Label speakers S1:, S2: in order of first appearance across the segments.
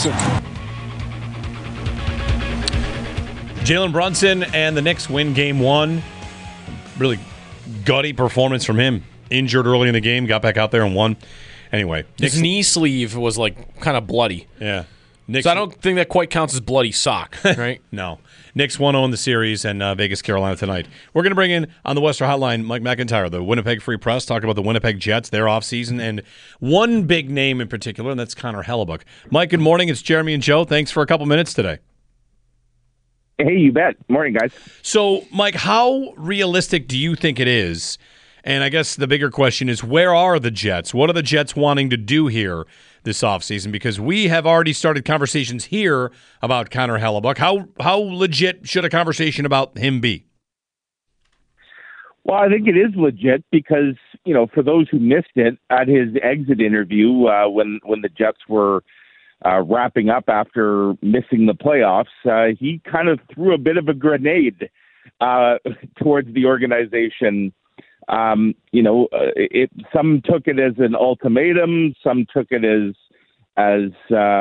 S1: Brunson.
S2: Jalen Brunson and the Knicks win game one. Really gutty performance from him. Injured early in the game, got back out there and won. Anyway.
S3: His knee sleeve was like kind of bloody.
S2: Yeah.
S3: So I don't think that quite counts as bloody sock, right?
S2: No. Knicks 1-0 in the series, and Vegas, Carolina tonight. We're going to bring in, on the Western Hotline, Mike McIntyre, the Winnipeg Free Press, talk about the Winnipeg Jets, their offseason, and one big name in particular, and that's Connor Hellebuyck. Mike, good morning. It's Jeremy and Joe. Thanks for a couple minutes today.
S4: Hey, you bet. Morning, guys.
S2: So, Mike, how realistic do you think it is? And I guess the bigger question is, where are the Jets? What are the Jets wanting to do here this offseason? Because we have already started conversations here about Connor Hellebuyck. How legit should a conversation about him be?
S4: Well, I think it is legit because, you know, for those who missed it, at his exit interview, when the Jets were wrapping up after missing the playoffs, he kind of threw a bit of a grenade towards the organization. Some took it as an ultimatum. Some took it as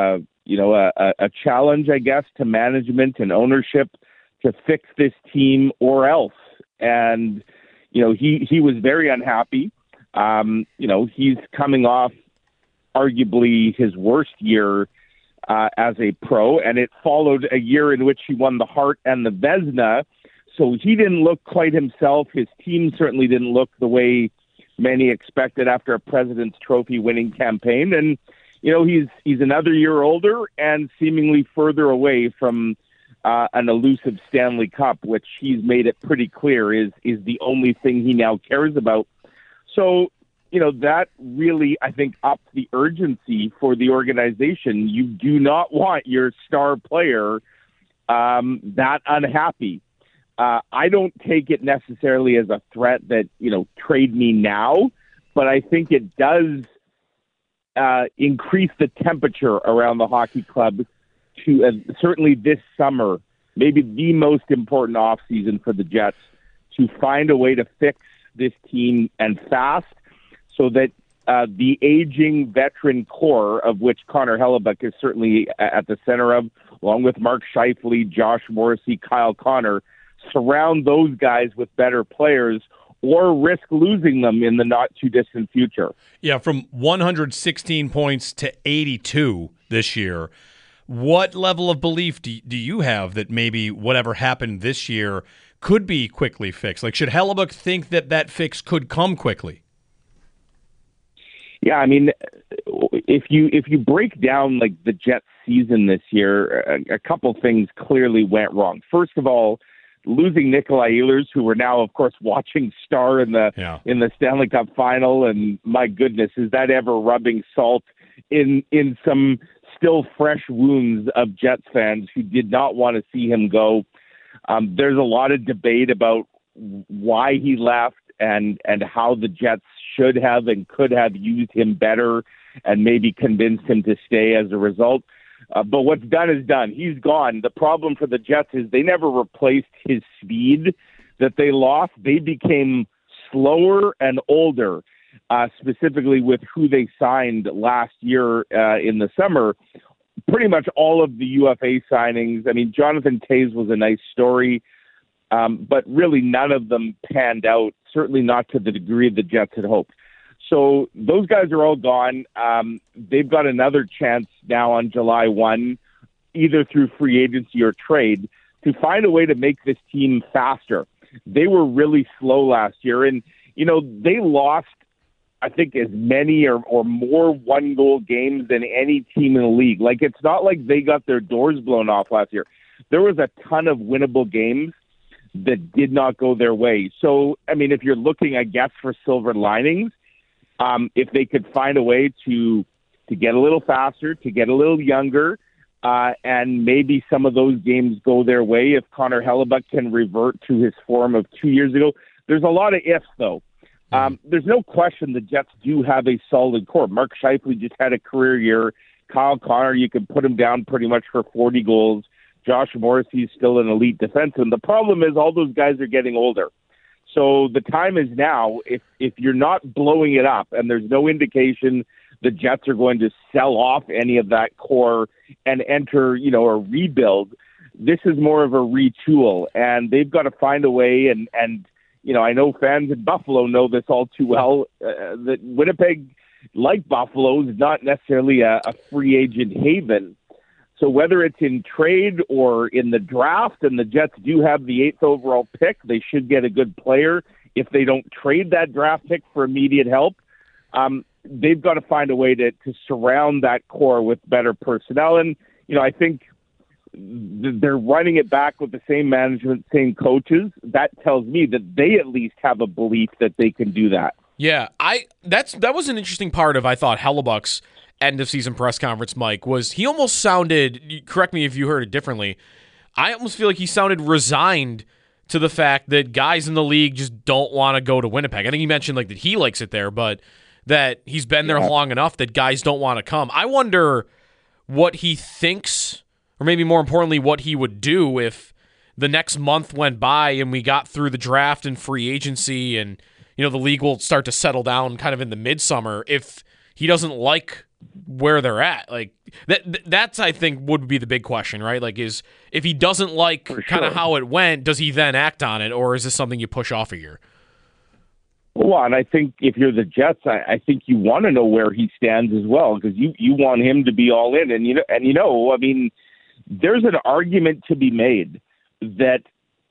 S4: a challenge, I guess, to management and ownership to fix this team or else. And, you know, he was very unhappy. He's coming off arguably his worst year as a pro, and it followed a year in which he won the Hart and the Vezina. So he didn't look quite himself. His team certainly didn't look the way many expected after a President's Trophy winning campaign. And, you know, he's another year older and seemingly further away from an elusive Stanley Cup, which he's made it pretty clear is the only thing he now cares about. So, you know, that really, I think, upped the urgency for the organization. You do not want your star player that unhappy. I don't take it necessarily as a threat that, you know, trade me now, but I think it does increase the temperature around the hockey club to certainly this summer, maybe the most important offseason for the Jets, to find a way to fix this team and fast so that the aging veteran core, of which Connor Hellebuyck is certainly at the center of, along with Mark Scheifele, Josh Morrissey, Kyle Connor, surround those guys with better players or risk losing them in the not-too-distant future.
S2: Yeah, from 116 points to 82 this year. What level of belief do you have that maybe whatever happened this year could be quickly fixed? Like, should Hellebuyck think that fix could come quickly?
S4: Yeah, I mean, if you break down like the Jets season this year, a couple things clearly went wrong. First of all, losing Nikolai Ehlers, who we're now, of course, watching star in the Stanley Cup final, and my goodness, is that ever rubbing salt in some still fresh wounds of Jets fans who did not want to see him go. There's a lot of debate about why he left and how the Jets should have and could have used him better and maybe convinced him to stay as a result. But what's done is done. He's gone. The problem for the Jets is they never replaced his speed that they lost. They became slower and older, specifically with who they signed last year in the summer. Pretty much all of the UFA signings. I mean, Jonathan Toews was a nice story, but really none of them panned out, certainly not to the degree the Jets had hoped. So those guys are all gone. They've got another chance now on July 1, either through free agency or trade, to find a way to make this team faster. They were really slow last year, and, you know, they lost, I think, as many or more one-goal games than any team in the league. Like, it's not like they got their doors blown off last year. There was a ton of winnable games that did not go their way. So, I mean, if you're looking, I guess, for silver linings, if they could find a way to get a little faster, to get a little younger, and maybe some of those games go their way, if Connor Hellebuyck can revert to his form of 2 years ago. There's a lot of ifs, though. There's no question the Jets do have a solid core. Mark Scheifele just had a career year. Kyle Connor, you can put him down pretty much for 40 goals. Josh Morrissey is still an elite defenseman. The problem is all those guys are getting older. So the time is now, if you're not blowing it up and there's no indication the Jets are going to sell off any of that core and enter, a rebuild. This is more of a retool, and they've got to find a way. And I know fans in Buffalo know this all too well, that Winnipeg, like Buffalo, is not necessarily a free agent haven. So whether it's in trade or in the draft, and the Jets do have the 8th overall pick, they should get a good player. If they don't trade that draft pick for immediate help, they've got to find a way to surround that core with better personnel. And, I think they're running it back with the same management, same coaches. That tells me that they at least have a belief that they can do that.
S3: Yeah, that was an interesting part of, I thought, Hellebuck's end of season press conference, Mike, was he almost sounded, correct me if you heard it differently, I almost feel like he sounded resigned to the fact that guys in the league just don't want to go to Winnipeg. I think he mentioned that he likes it there, but that he's been there long enough that guys don't want to come. I wonder what he thinks, or maybe more importantly, what he would do if the next month went by and we got through the draft and free agency and, the league will start to settle down kind of in the midsummer if he doesn't like where they're at. Like that's, I think, would be the big question, right? Is if he doesn't like kind of how it went, does he then act on it, or is this something you push off a year?
S4: Well, and I think if you're the Jets, I think you want to know where he stands as well, because you want him to be all in. And I mean, there's an argument to be made that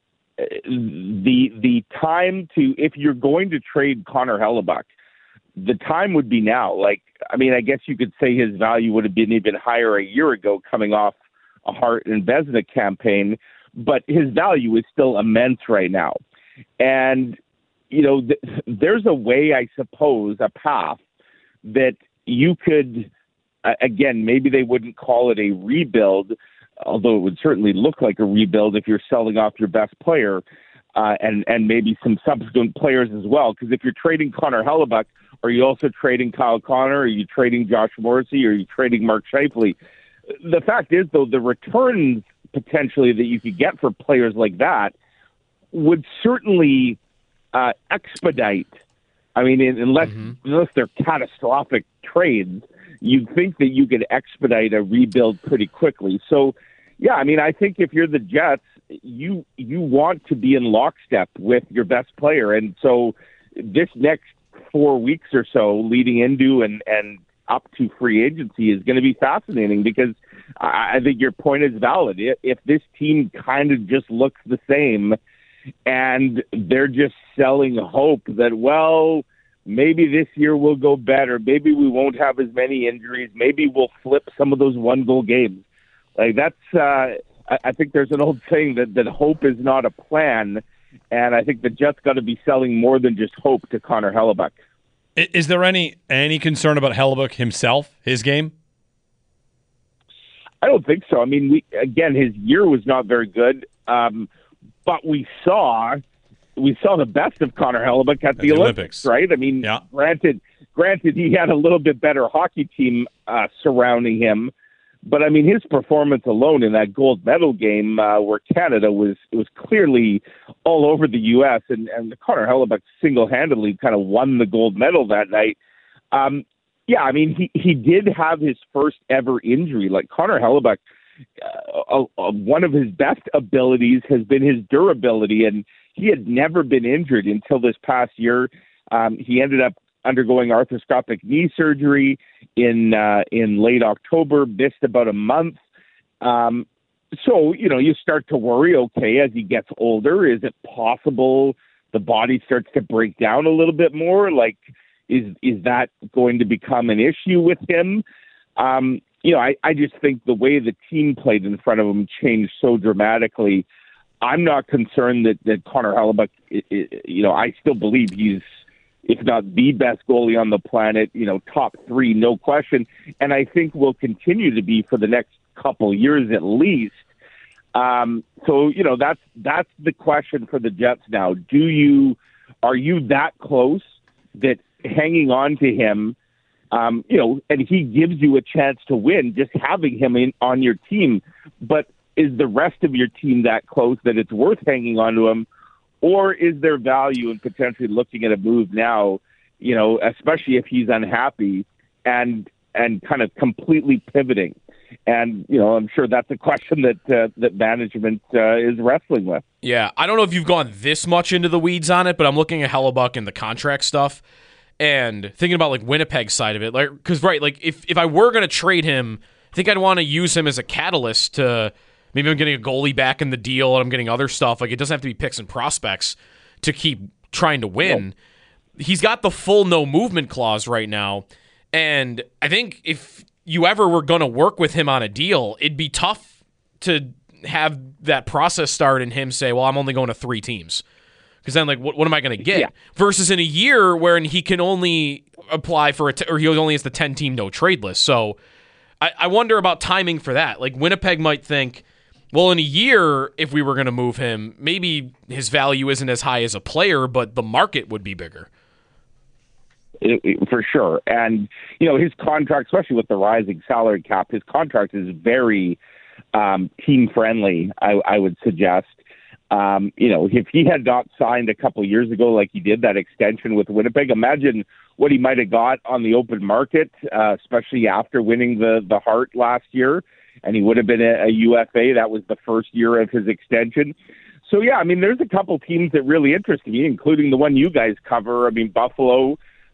S4: the time to, if you're going to trade Connor Hellebuck, the time would be now. I guess you could say his value would have been even higher a year ago coming off a Hart and Vezina campaign, but his value is still immense right now. And, there's a way, I suppose, a path that you could, again, maybe they wouldn't call it a rebuild, although it would certainly look like a rebuild if you're selling off your best player and maybe some subsequent players as well. Because if you're trading Connor Hellebuck, are you also trading Kyle Connor? Are you trading Josh Morrissey? Are you trading Mark Scheifele? The fact is, though, the returns potentially that you could get for players like that would certainly expedite. I mean, unless they're catastrophic trades, you'd think that you could expedite a rebuild pretty quickly. So, yeah, I mean, I think if you're the Jets, you want to be in lockstep with your best player. And so this next 4 weeks or so leading into and up to free agency is going to be fascinating, because I think your point is valid. If this team kind of just looks the same and they're just selling hope that, well, maybe this year will go better, maybe we won't have as many injuries, maybe we'll flip some of those 1-goal games. I think there's an old saying that hope is not a plan, and I think the Jets got to be selling more than just hope to Connor Hellebuck.
S2: Is there any concern about Hellebuck himself, his game?
S4: I don't think so. I mean, his year was not very good, but we saw the best of Connor Hellebuck at the Olympics, right? I mean, granted, he had a little bit better hockey team surrounding him, but I mean, his performance alone in that gold medal game where Canada was clearly all over the U.S. and Connor Hellebuck single-handedly kind of won the gold medal that night. I mean, he did have his first ever injury. Like Connor Hellebuck, one of his best abilities has been his durability, and he had never been injured until this past year. He ended up undergoing arthroscopic knee surgery in late October, missed about a month. So, you start to worry, okay, as he gets older, is it possible the body starts to break down a little bit more? Is that going to become an issue with him? I just think the way the team played in front of him changed so dramatically. I'm not concerned that Connor Hellebuck, I still believe he's, if not the best goalie on the planet, top 3, no question. And I think will continue to be for the next couple years at least. So, that's the question for the Jets now. Are you that close that hanging on to him, and he gives you a chance to win just having him on your team, but is the rest of your team that close that it's worth hanging on to him? Or is there value in potentially looking at a move now, especially if he's unhappy, and kind of completely pivoting. And, I'm sure that's a question that management is wrestling with.
S3: Yeah, I don't know if you've gone this much into the weeds on it, but I'm looking at Hellebuyck and the contract stuff and thinking about like Winnipeg's side of it. Like, because if I were going to trade him, I think I'd want to use him as a catalyst to maybe I'm getting a goalie back in the deal and I'm getting other stuff. Like, it doesn't have to be picks and prospects to keep trying to win. Nope. He's got the full no movement clause right now, and I think if you ever were going to work with him on a deal, it'd be tough to have that process start and him say, well, I'm only going to 3 teams. Because then, like, what am I going to get? Yeah. Versus in a year wherein he can only apply for or he only has the 10-team no-trade list. So I wonder about timing for that. Like, Winnipeg might think, well, in a year, if we were going to move him, maybe his value isn't as high as a player, but the market would be bigger.
S4: For sure. And, his contract, especially with the rising salary cap, his contract is very team-friendly, I would suggest. If he had not signed a couple of years ago like he did, that extension with Winnipeg, imagine what he might have got on the open market, especially after winning the Hart last year. And he would have been a UFA. That was the first year of his extension. So, yeah, there's a couple teams that really interest me, including the one you guys cover. Buffalo.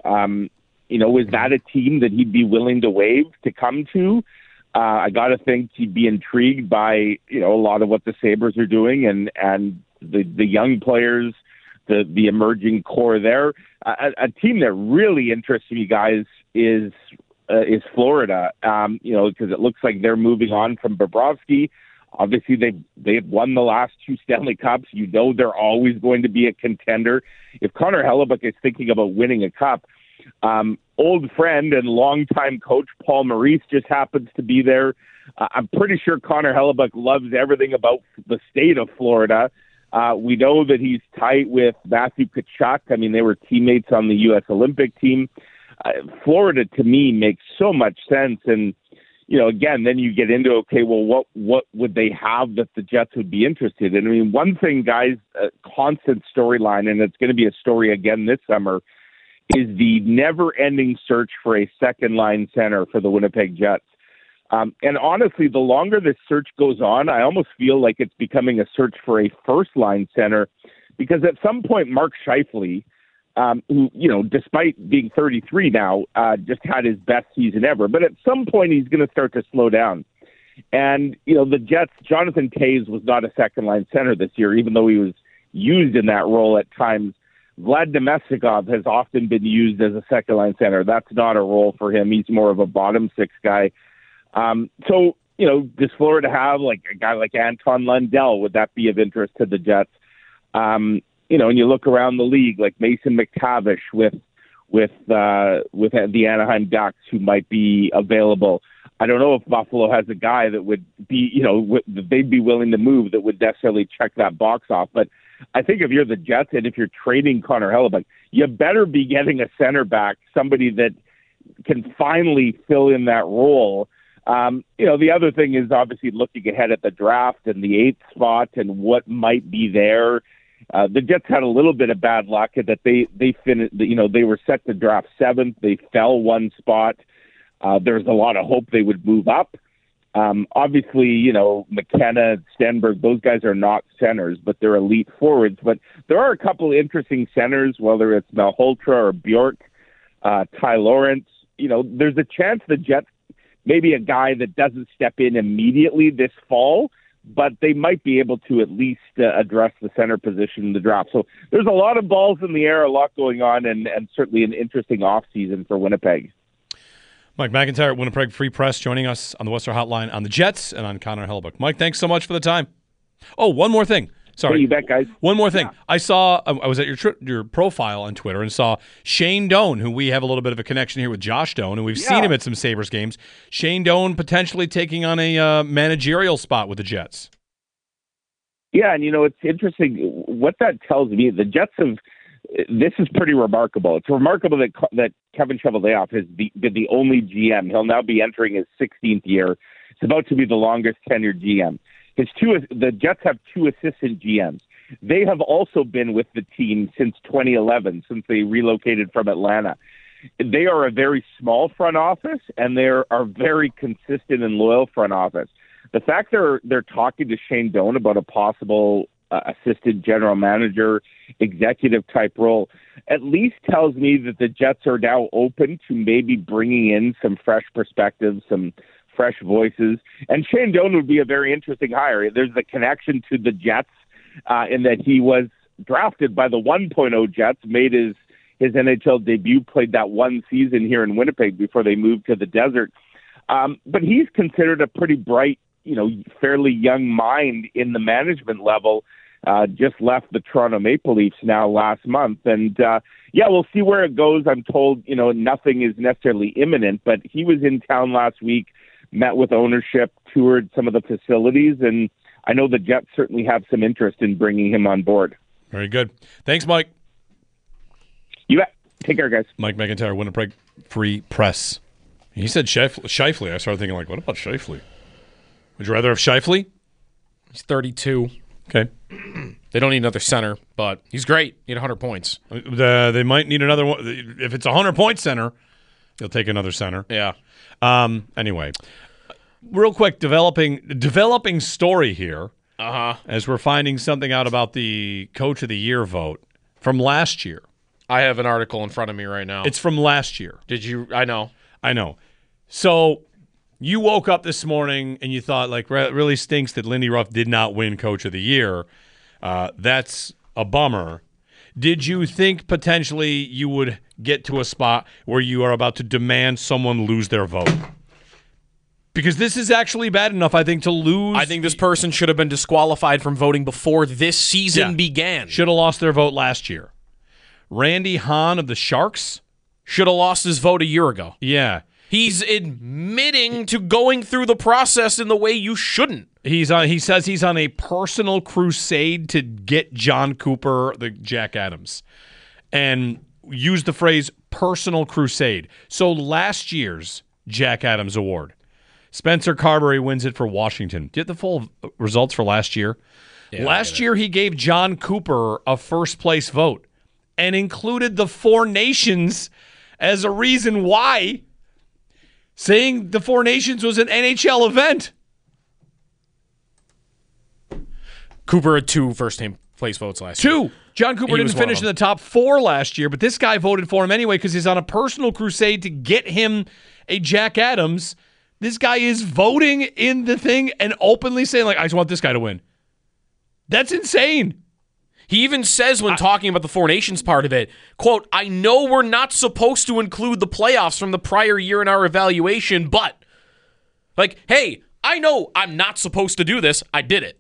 S4: Is that a team that he'd be willing to waive to come to? I got to think he'd be intrigued by, a lot of what the Sabres are doing and the young players, the emerging core there. A team that really interests me, guys, is Florida, because it looks like they're moving on from Bobrovsky. Obviously, they've won the last 2 Stanley Cups. They're always going to be a contender. If Connor Hellebuyck is thinking about winning a cup, old friend and longtime coach Paul Maurice just happens to be there. I'm pretty sure Connor Hellebuyck loves everything about the state of Florida. We know that he's tight with Matthew Tkachuk. They were teammates on the U.S. Olympic team. Florida, to me, makes so much sense. And, again, then you get into, okay, well, what would they have that the Jets would be interested in? One thing, guys, a constant storyline, and it's going to be a story again this summer, is the never-ending search for a second-line center for the Winnipeg Jets. And honestly, the longer this search goes on, I almost feel like it's becoming a search for a first-line center, because at some point, Mark Scheifele, who, despite being 33 now, just had his best season ever. But at some point, he's going to start to slow down. And, the Jets, Jonathan Toews was not a second-line center this year, even though he was used in that role at times. Vlad Nemestikov has often been used as a second-line center. That's not a role for him. He's more of a bottom-six guy. So, does Florida have like a guy like Anton Lundell? Would that be of interest to the Jets? And you look around the league, like Mason McTavish with the Anaheim Ducks, who might be available. I don't know if Buffalo has a guy that would be, that they'd be willing to move that would necessarily check that box off. But I think if you're the Jets and if you're trading Connor Hellebuyck, you better be getting a center back, somebody that can finally fill in that role. The other thing is obviously looking ahead at the draft and the 8th spot and what might be there. The Jets had a little bit of bad luck in that they finished, they were set to draft 7th. They fell 1 spot. There's a lot of hope they would move up. Obviously, McKenna, Stenberg, those guys are not centers, but they're elite forwards. But there are a couple of interesting centers, whether it's Malhotra or Bjork, Ty Lawrence. There's a chance the Jets, maybe a guy that doesn't step in immediately this fall, but they might be able to at least address the center position in the draft. So there's a lot of balls in the air, a lot going on, and certainly an interesting offseason for Winnipeg.
S2: Mike McIntyre at Winnipeg Free Press joining us on the Western Hotline on the Jets and on Connor Hellebuyck. Mike, thanks so much for the time. Oh, one more thing. Sorry.
S4: Hey, you bet, guys.
S2: One more thing. Yeah. I was at your profile on Twitter and saw Shane Doan, who we have a little bit of a connection here with Josh Doan, and we've seen him at some Sabres games. Shane Doan potentially taking on a managerial spot with the Jets.
S4: Yeah, and it's interesting. What that tells me, the Jets have. This is pretty remarkable. It's remarkable that Kevin Cheveldayoff has been the only GM. He'll now be entering his 16th year. It's about to be the longest tenured GM. The Jets have 2 assistant GMs. They have also been with the team since 2011, since they relocated from Atlanta. they are a very small front office, and they are very consistent and loyal front office. The fact they're talking to Shane Doan about a possible assistant general manager, executive type role, at least tells me that the Jets are now open to maybe bringing in some fresh perspectives, some fresh voices. And Shane Doan would be a very interesting hire. There's the connection to the Jets in that he was drafted by the 1.0 Jets, made his NHL debut, played that one season here in Winnipeg before they moved to the desert. But he's considered a pretty bright, fairly young mind in the management level. Just left the Toronto Maple Leafs now last month. And, we'll see where it goes. I'm told, nothing is necessarily imminent, but he was in town last week, met with ownership, toured some of the facilities, and I know the Jets certainly have some interest in bringing him on board.
S2: Very good. Thanks, Mike.
S4: You bet. Take care, guys.
S2: Mike McIntyre, Winnipeg Free Press. He said Scheifele. I started thinking, what about Scheifele? Would you rather have Scheifele?
S3: He's 32.
S2: Okay.
S3: They don't need another center, but he's great. Need 100 points.
S2: They might need another one. If it's a 100-point center, they'll take another center.
S3: Yeah.
S2: Anyway, real quick, developing story here. As we're finding something out about the Coach of the Year vote from last year.
S3: I have an article in front of me right now.
S2: It's from last year.
S3: Did you? I know.
S2: So you woke up this morning and you thought, it really stinks that Lindy Ruff did not win Coach of the Year. That's a bummer. Did you think potentially you would get to a spot where you are about to demand someone lose their vote? Because this is actually bad enough, I think, to lose.
S3: I think this person should have been disqualified from voting before this season began.
S2: Should have lost their vote last year. Randy Hahn of the Sharks
S3: should have lost his vote a year ago.
S2: Yeah.
S3: He's admitting to going through the process in the way you shouldn't.
S2: He says he's on a personal crusade to get John Cooper, the Jack Adams, and use the phrase personal crusade. So last year's Jack Adams Award, Spencer Carberry wins it for Washington. Do you have the full results for last year?
S3: Yeah,
S2: last year, he gave John Cooper a first-place vote and included the Four Nations as a reason why, saying the Four Nations was an NHL event.
S3: Cooper had 2 first-place votes last year.
S2: 2. John Cooper didn't finish in the top 4 last year, but this guy voted for him anyway because he's on a personal crusade to get him a Jack Adams. This guy is voting in the thing and openly saying, I just want this guy to win. That's insane.
S3: He even says when talking about the Four Nations part of it, quote, I know we're not supposed to include the playoffs from the prior year in our evaluation, but, hey, I know I'm not supposed to do this. I did it.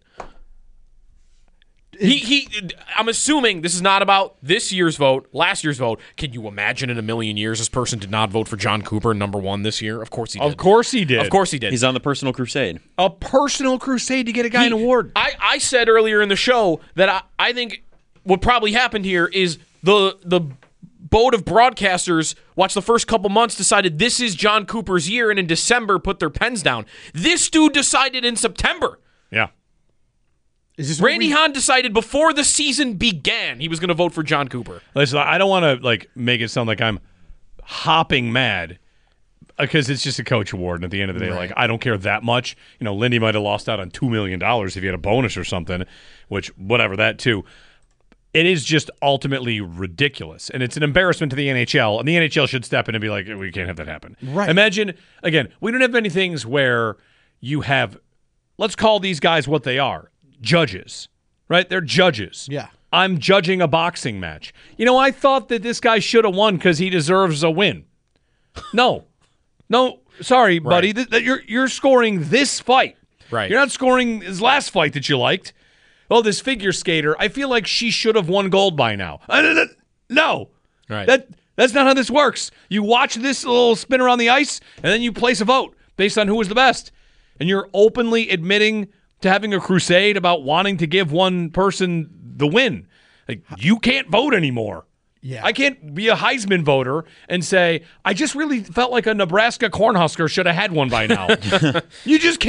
S3: I'm assuming this is not about this year's vote, last year's vote. Can you imagine in a million years this person did not vote for John Cooper number 1 this year? Of course he did.
S2: Of course he did.
S3: Of course he did.
S1: He's on the personal crusade.
S2: A personal crusade to get a guy an award.
S3: I said earlier in the show that I think what probably happened here is the boat of broadcasters watched the first couple months, decided this is John Cooper's year, and in December put their pens down. This dude decided in September.
S2: Yeah.
S3: Randy Hahn decided before the season began he was going to vote for John Cooper.
S2: Listen, I don't want to make it sound like I'm hopping mad because it's just a coach award, and at the end of the day, I don't care that much. Lindy might have lost out on $2 million if he had a bonus or something, which whatever that too. It is just ultimately ridiculous, and it's an embarrassment to the NHL, and the NHL should step in and be like, we can't have that happen.
S5: Right.
S2: Imagine, again, we don't have many things where you have, let's call these guys what they are. Judges, right? They're judges.
S5: Yeah.
S2: I'm judging a boxing match. I thought that this guy should have won because he deserves a win. No, sorry, buddy. You're scoring this fight.
S3: Right.
S2: You're not scoring his last fight that you liked. Oh, this figure skater, I feel like she should have won gold by now. No.
S3: Right.
S2: That's not how this works. You watch this little spin around the ice, and then you place a vote based on who was the best. And you're openly admitting to having a crusade about wanting to give one person the win. You can't vote anymore.
S5: Yeah.
S2: I can't be a Heisman voter and say, I just really felt like a Nebraska Cornhusker should have had one by now. You just can't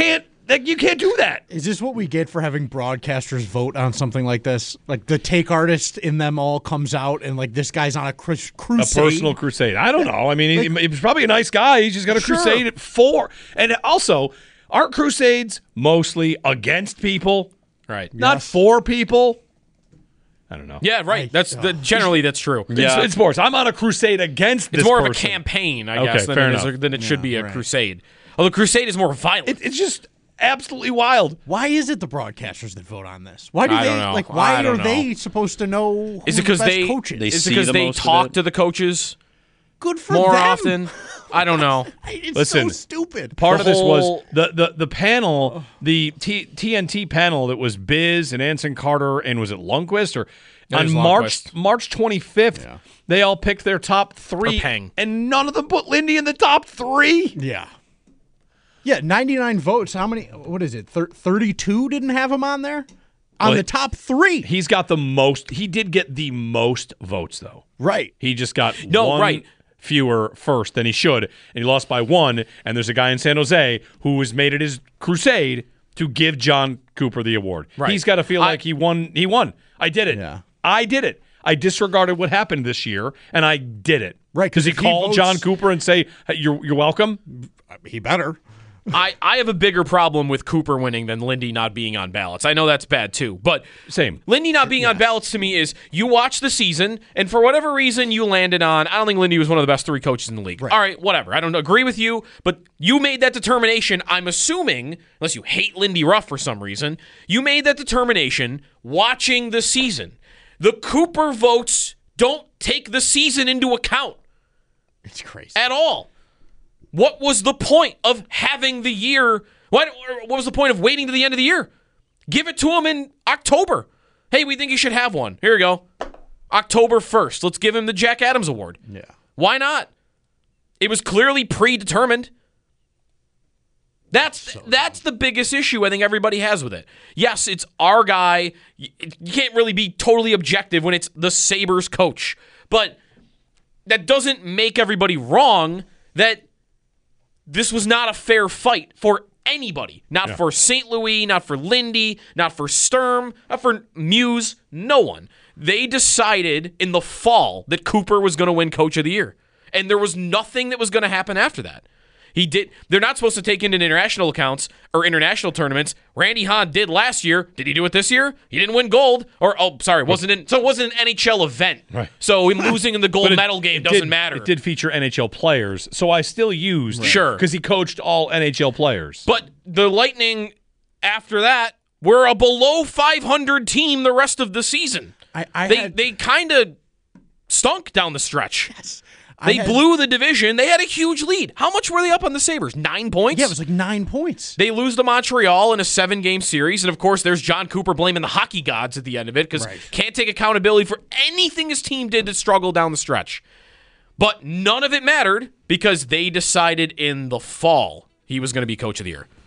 S2: Like, you can't do that.
S1: Is this what we get for having broadcasters vote on something like this? Like the take artist in them all comes out and like this guy's on a crusade.
S2: A personal crusade. I don't know. I mean, he was probably a nice guy. He's just got a crusade for. And also, aren't crusades mostly against people?
S3: Right.
S2: Not for people? I don't know.
S3: Yeah, right. Generally that's true.
S2: In sports, I'm on a crusade against this
S3: It's more of a
S2: person.
S3: campaign, I
S2: Okay,
S3: guess,
S2: fair
S3: than it should be a crusade. Although crusade is more violent.
S2: It's just absolutely wild.
S1: Why is it the broadcasters that vote on this? Why do
S3: I
S1: they
S3: don't know.
S1: like? Why
S3: I
S1: are
S3: don't know.
S1: they supposed to know?
S3: Is it
S1: because
S3: they
S1: coaches?
S3: Is it
S5: see
S3: because
S5: the
S3: they
S5: most of
S3: talk
S5: it?
S3: to the coaches
S1: Good for
S3: more
S1: them.
S3: often? I don't know.
S1: It's
S2: Listen,
S1: so stupid.
S2: Part
S3: The
S2: of this
S3: whole-
S2: was the panel, the TNT panel that was Biz and Anson Carter and was it Lundqvist or
S3: It was
S2: on
S3: Lundqvist.
S2: March 25th, they all picked their top 3
S3: Or Peng.
S2: and none of them put Lindy in the top 3.
S1: Yeah. Yeah, 99 votes. How many? What is it? 32 didn't have him on there? On
S2: Well,
S1: the top 3.
S2: He's got the most. He did get the most votes though.
S1: Right.
S2: He just got
S3: No,
S2: one
S3: right.
S2: fewer first than he should, and he lost by 1. And there's a guy in San Jose who has made it his crusade to give John Cooper the award.
S3: Right.
S2: He's got to feel like he won. He won. I did it.
S1: Yeah.
S2: I did it. I disregarded what happened this year, and I did it.
S1: Right,
S2: Does
S1: 'cause
S2: he
S1: if he
S2: call
S1: votes-
S2: John Cooper and say, hey, "You're welcome"?
S1: He better.
S3: I have a bigger problem with Cooper winning than Lindy not being on ballots. I know that's bad too, but
S2: Same.
S3: Lindy not being on ballots to me is you watch the season, and for whatever reason you landed on, I don't think Lindy was one of the best 3 coaches in the league. All right, whatever. I don't agree with you, but you made that determination, I'm assuming, unless you hate Lindy Ruff for some reason, you made that determination watching the season. The Cooper votes don't take the season into account
S1: It's crazy.
S3: at all. What was the point of having the year? What was the point of waiting to the end of the year? Give it to him in October. Hey, we think you should have one. Here you go. October 1st. Let's give him the Jack Adams Award.
S1: Yeah.
S3: Why not? It was clearly predetermined. That's the biggest issue I think everybody has with it. Yes, it's our guy. You can't really be totally objective when it's the Sabres coach. But that doesn't make everybody wrong that this was not a fair fight for anybody. Not for St. Louis, not for Lindy, not for Sturm, not for Muse, no one. They decided in the fall that Cooper was going to win Coach of the Year. And there was nothing that was going to happen after that. They're not supposed to take into international accounts or international tournaments. Randy Hahn did last year. Did he do it this year? He didn't win gold. So it wasn't an NHL event.
S2: Right.
S3: So him losing in the gold
S2: But
S3: medal game doesn't matter.
S2: It did feature NHL players, so I still used
S3: Sure.
S2: because he coached all NHL players.
S3: But the Lightning, after that, were a below 500 team the rest of the season. They kind of stunk down the stretch.
S1: Yes.
S3: They blew the division. They had a huge lead. How much were they up on the Sabres? 9 points?
S1: Yeah, it was like 9 points.
S3: They lose to Montreal in a 7-game series, and of course, there's John Cooper blaming the hockey gods at the end of it because can't take accountability for anything his team did to struggle down the stretch. But none of it mattered because they decided in the fall he was going to be Coach of the Year.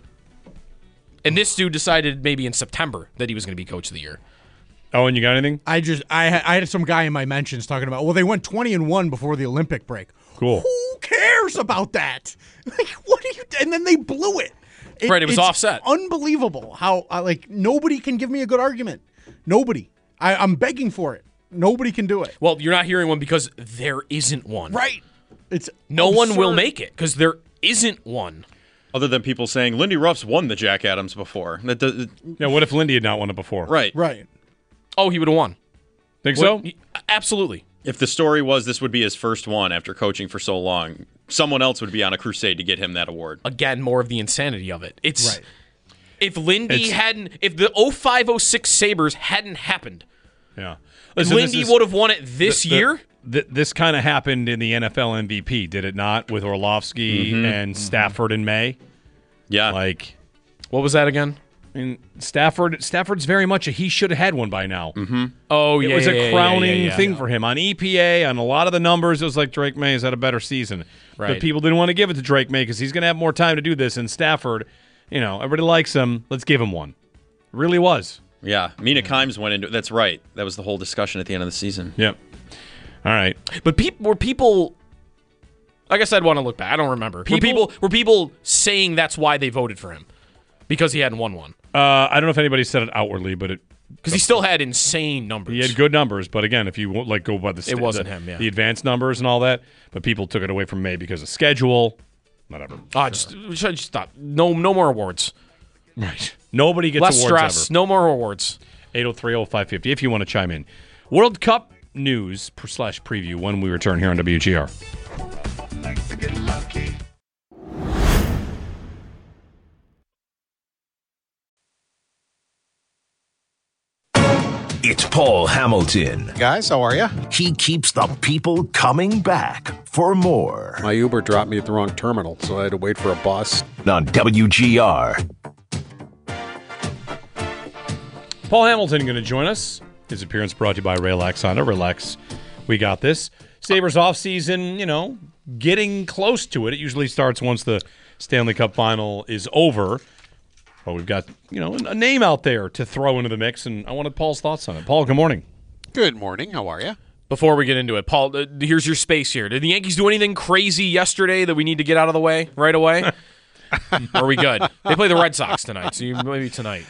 S3: And this dude decided maybe in September that he was going to be Coach of the Year.
S2: Oh, and you got anything?
S1: I had some guy in my mentions talking about, well, they went 20-1 before the Olympic break.
S2: Cool.
S1: Who cares about that? Like, what are you? And then they blew it.
S3: Right, it was
S1: it's
S3: offset.
S1: Unbelievable how nobody can give me a good argument. Nobody. I'm begging for it. Nobody can do it.
S3: Well, you're not hearing one because there isn't one.
S1: Right. It's
S3: No one will
S1: absurd.
S3: make it because there isn't one.
S5: Other than people saying Lindy Ruff's won the Jack Adams before. That does,
S2: Yeah. What if Lindy had not won it before?
S5: right.
S1: Right.
S3: Oh, he would have won.
S2: Think so?
S3: Absolutely.
S5: If the story was this would be his first one after coaching for so long, someone else would be on a crusade to get him that award.
S3: Again, more of the insanity of it. It's
S1: Right.
S3: if the 05-06 Sabres hadn't happened,
S2: Yeah. Listen,
S3: Lindy would have won it this year.
S2: This kind of happened in the NFL MVP, did it not? With Orlovsky and Stafford in May.
S5: Yeah.
S2: Like,
S3: What was that again?
S2: I mean, Stafford's very much a he should have had one by now.
S3: Oh,
S2: It
S3: yeah,
S2: was
S3: yeah,
S2: a
S3: yeah,
S2: crowning
S3: yeah.
S2: thing for him on EPA, on a lot of the numbers. It was like Drake May has had a better season,
S3: Right.
S2: but people didn't want to give it to Drake May because he's going to have more time to do this. And Stafford, everybody likes him. Let's give him one. It really was.
S5: Yeah. Mina Kimes went into it. That's right. That was the whole discussion at the end of the season.
S2: Yep. All right.
S3: But people. I guess I'd want to look back. I don't remember. Were people saying that's why they voted for him? because he hadn't won one.
S2: I don't know if anybody said it outwardly, but
S3: Because he still had insane numbers.
S2: he had good numbers. But again, if you like go by
S3: It wasn't him, yeah.
S2: the advanced numbers and all that, but people took it away from May because of schedule, whatever.
S3: Just stop. No more awards.
S2: Right. Nobody gets
S3: Less
S2: awards
S3: stress.
S2: ever.
S3: No more awards.
S2: 803-0550 if you want to chime in. World Cup news / preview when we return here on WGR.
S6: It's Paul Hamilton.
S7: Guys, how are you?
S6: He keeps the people coming back for more
S7: My Uber dropped me at the wrong terminal, so I had to wait for a bus.
S6: on WGR.
S2: Paul Hamilton going to join us. His appearance brought to you by Relax Honda. Relax, we got this. Sabres offseason, getting close to it. It usually starts once the Stanley Cup final is over. But we've got, a name out there to throw into the mix, and I wanted Paul's thoughts on it. Paul, good morning.
S7: Good morning. How are you?
S3: Before we get into it, Paul, here's your space here. Did the Yankees do anything crazy yesterday that we need to get out of the way right away? Are we good? They play the Red Sox tonight, so maybe tonight.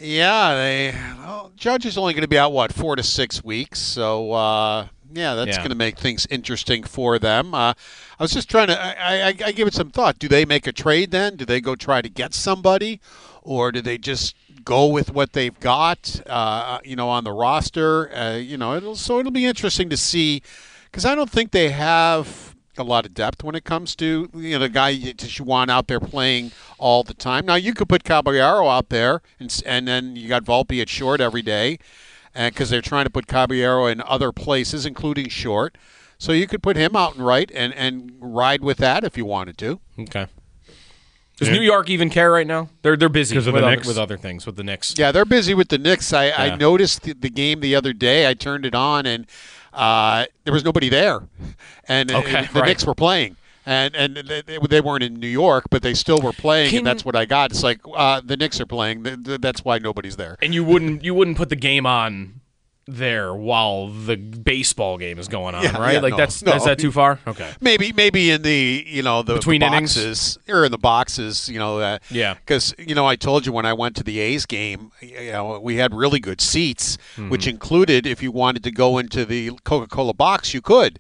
S7: Yeah, Judge is only going to be out, 4 to 6 weeks. So, that's going to make things interesting for them. I was just trying to I give it some thought. Do they make a trade then? Do they go try to get somebody? Or do they just go with what they've got, on the roster? It'll be interesting to see, because I don't think they have a lot of depth when it comes to the guy that you want out there playing all the time. Now you could put Caballero out there, and then you got Volpe at short every day, because they're trying to put Caballero in other places, including short. So you could put him out and right and ride with that if you wanted to.
S3: Okay. Does New York even care right now? They're busy
S2: Because of
S3: with
S2: the Knicks?
S3: with other things, with the Knicks.
S7: Yeah, they're busy with the Knicks. I noticed the game the other day. I turned it on, and there was nobody there. And the Knicks were playing. And they weren't in New York, but they still were playing, and that's what I got. It's like the Knicks are playing. That's why nobody's there.
S3: And you wouldn't put the game on there while the baseball game is going on, right? Is that too far? Okay.
S7: Maybe in the the
S3: Between
S7: boxes or in the boxes,
S3: Yeah.
S7: Because I told you when I went to the A's game, we had really good seats, which included if you wanted to go into the Coca-Cola box, you could.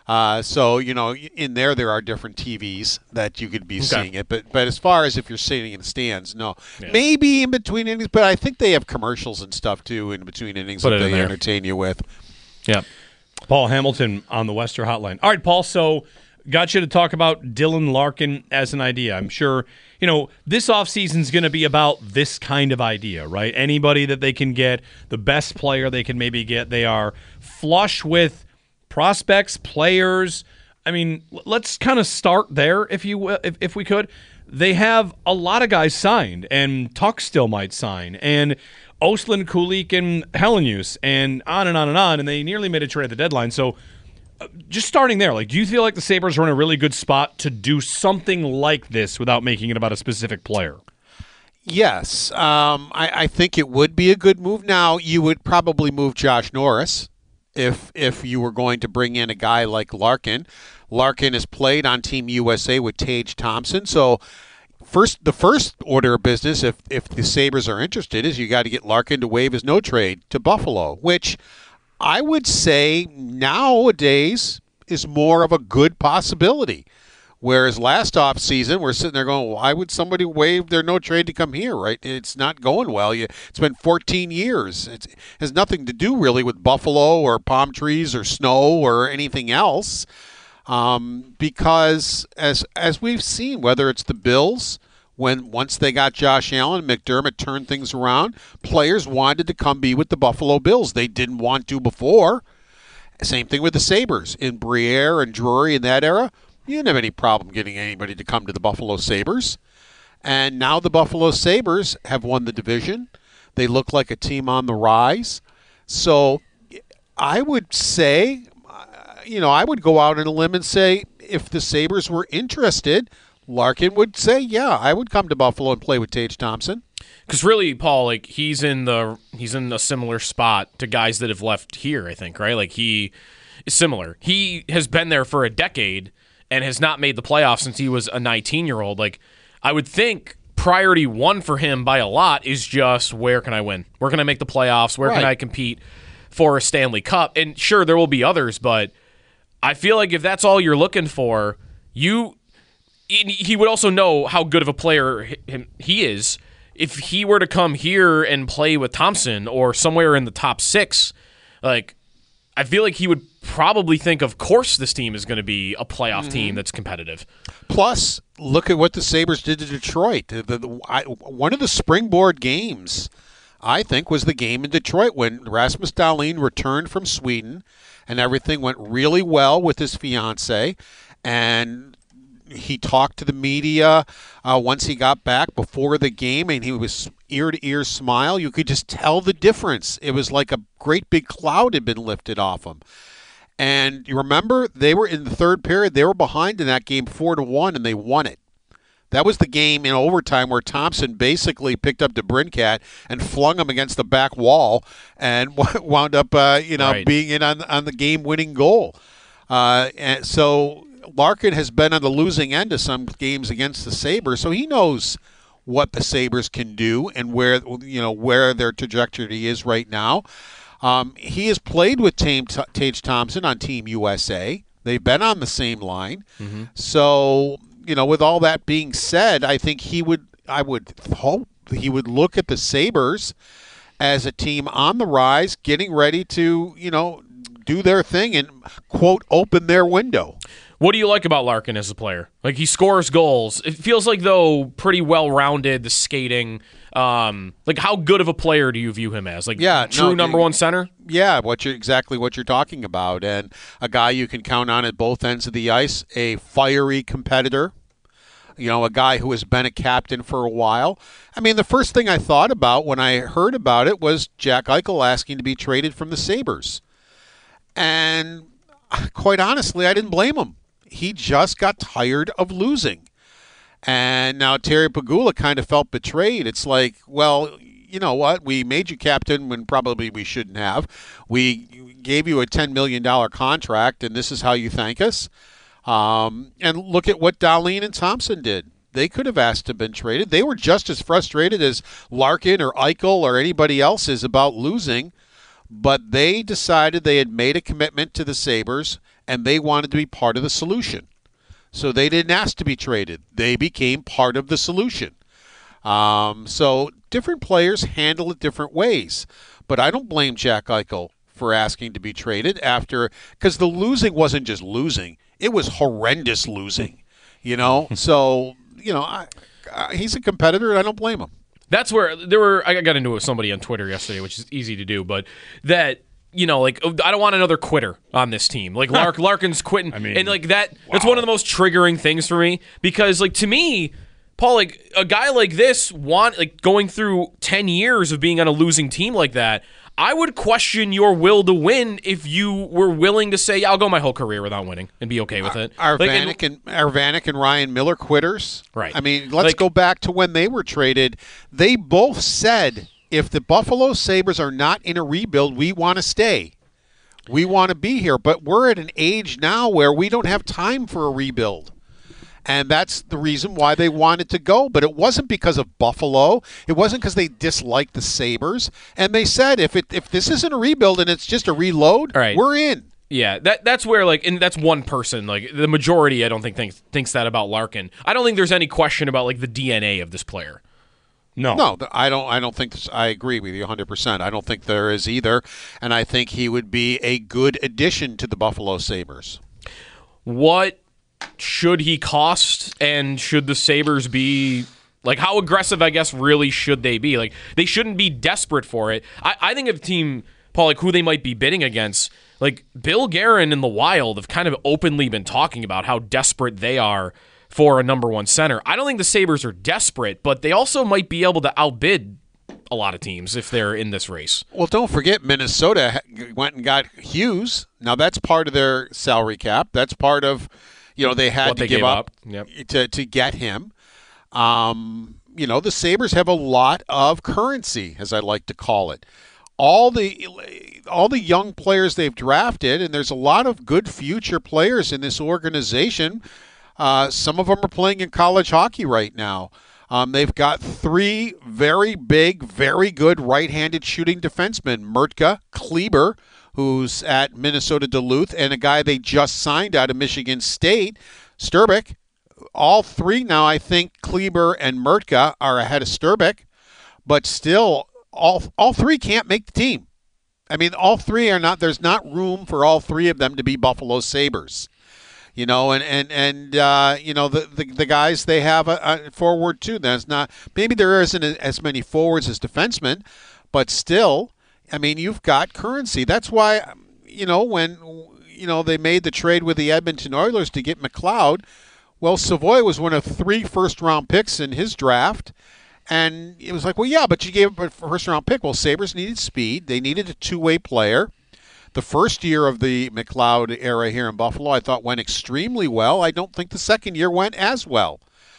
S7: So in there are different TVs that you could be seeing it, but as far as if you're sitting in the stands, no. Yeah. Maybe in between innings, but I think they have commercials and stuff too in between innings that they entertain you with.
S3: Yeah.
S2: Paul Hamilton on the Wester Hotline. All right, Paul, so got you to talk about Dylan Larkin as an idea. I'm sure, this offseason is going to be about this kind of idea, right? Anybody that they can get, the best player they can maybe get. They are flush with prospects, players. I mean, let's kind of start there, if we could. They have a lot of guys signed, and Tuck still might sign, and Oslin, Kulik, and Hellenius, and on and on and on, and they nearly made a trade at the deadline. So just starting there, do you feel like the Sabres are in a really good spot to do something like this without making it about a specific player?
S7: Yes. I think it would be a good move. Now, you would probably move Josh Norris if you were going to bring in a guy like Larkin. Larkin has played on Team USA with Tage Thompson, so the first order of business, if the Sabres are interested, is you got to get Larkin to waive his no-trade to Buffalo, which I would say nowadays is more of a good possibility. Whereas last offseason, we're sitting there going, why would somebody waive their no-trade to come here, right? It's not going well. It's been 14 years. It has nothing to do really with Buffalo or palm trees or snow or anything else. Because as we've seen, whether it's the Bills, once they got Josh Allen, McDermott turned things around, players wanted to come be with the Buffalo Bills. They didn't want to before. Same thing with the Sabres. In Briere and Drury in that era, you didn't have any problem getting anybody to come to the Buffalo Sabres. And now the Buffalo Sabres have won the division. They look like a team on the rise. So I would say, I would go out on a limb and say if the Sabres were interested, Larkin would say, yeah, I would come to Buffalo and play with Tage Thompson.
S3: Because really, Paul, he's in a similar spot to guys that have left here, I think, right? He is similar. He has been there for a decade and has not made the playoffs since he was a 19-year-old. I would think priority one for him by a lot is just where can I win? Where can I make the playoffs? Where can I compete for a Stanley Cup? And sure, there will be others, but I feel like if that's all you're looking for, he would also know how good of a player he is. If he were to come here and play with Thompson or somewhere in the top 6, like, I feel like he would probably think, of course, this team is going to be a playoff team that's competitive.
S7: Plus, look at what the Sabres did to Detroit. One of the springboard games, I think, was the game in Detroit when Rasmus Dahlin returned from Sweden and everything went really well with his fiancée. And he talked to the media once he got back before the game, and he was ear-to-ear smile. You could just tell the difference. It was like a great big cloud had been lifted off him. And you remember, they were in the third period. They were behind in that game 4-1, and they won it. That was the game in overtime where Thompson basically picked up DeBrincat and flung him against the back wall and wound up, being in on the game-winning goal. And so Larkin has been on the losing end of some games against the Sabres, so he knows what the Sabres can do and where their trajectory is right now. He has played with Tage Thompson on Team USA. They've been on the same line. Mm-hmm. So, with all that being said, I think I would hope he would look at the Sabres as a team on the rise, getting ready to, do their thing and, quote, open their window.
S3: What do you like about Larkin as a player? Like, he scores goals. It feels like, though, pretty well-rounded, the skating. Like, how good of a player do you view him as? Like, number one center?
S7: Yeah, exactly what you're talking about. And a guy you can count on at both ends of the ice, a fiery competitor, a guy who has been a captain for a while. I mean, the first thing I thought about when I heard about it was Jack Eichel asking to be traded from the Sabres. And quite honestly, I didn't blame him. He just got tired of losing. And now Terry Pegula kind of felt betrayed. It's like, well, you know what? We made you captain when probably we shouldn't have. We gave you a $10 million contract, and this is how you thank us. And look at what Dahlin and Thompson did. They could have asked to have been traded. They were just as frustrated as Larkin or Eichel or anybody else is about losing. But they decided they had made a commitment to the Sabres, and they wanted to be part of the solution. So they didn't ask to be traded. They became part of the solution. So different players handle it different ways. But I don't blame Jack Eichel for asking to be traded because the losing wasn't just losing. It was horrendous losing, So, he's a competitor, and I don't blame him.
S3: That's where I got into it with somebody on Twitter yesterday, which is easy to do, but that, I don't want another quitter on this team. Like, Larkin's quitting. I mean, and, like, that's one of the most triggering things for me because, like, to me, Paul, like, a guy like this, going through 10 years of being on a losing team like that, I would question your will to win if you were willing to say, I'll go my whole career without winning and be okay with it.
S7: Are Vanek and Ryan Miller quitters?
S3: Right.
S7: I mean, let's go back to when they were traded. They both said, if the Buffalo Sabres are not in a rebuild, we want to stay. We want to be here. But we're at an age now where we don't have time for a rebuild. And that's the reason why they wanted to go. But it wasn't because of Buffalo. It wasn't because they disliked the Sabres. And they said, if this isn't a rebuild and it's just a reload, we're in.
S3: Yeah, that's where, like, and that's one person. Like, the majority, I don't think thinks that about Larkin. I don't think there's any question about, like, the DNA of this player.
S7: No, I don't think I agree with you 100%. I don't think there is either. And I think he would be a good addition to the Buffalo Sabres.
S3: What should he cost, and should the Sabres be, like, how aggressive, I guess, really should they be? Like, they shouldn't be desperate for it. I think of a team, Paul, like, who they might be bidding against, like, Bill Guerin and the Wild have kind of openly been talking about how desperate they are for a number one center. I don't think the Sabres are desperate, but they also might be able to outbid a lot of teams if they're in this race.
S7: Well, don't forget Minnesota went and got Hughes. Now, that's part of their salary cap. That's part of, they had to give up to get him. The Sabres have a lot of currency, as I like to call it. All the young players they've drafted, and there's a lot of good future players in this organization. Some of them are playing in college hockey right now. They've got 3 very big, very good right-handed shooting defensemen, Murtka, Kleber, who's at Minnesota Duluth, and a guy they just signed out of Michigan State, Sturbeck. All 3 now, I think Kleber and Murtka are ahead of Sturbeck, but still, all 3 can't make the team. I mean, all 3 are not. There's not room for all 3 of them to be Buffalo Sabres. You know, and you know, the guys they have forward too. That's not, maybe there isn't as many forwards as defensemen, but still, I mean, you've got currency. That's why, you know, when they made the trade with the Edmonton Oilers to get McLeod, well, Savoy was one of 3 first-round picks in his draft. And it was like, well, yeah, but you gave a first-round pick. Well, Sabres needed speed. They needed a two-way player. The first year of the McLeod era here in Buffalo, I thought went extremely well. I don't think the second year went as well.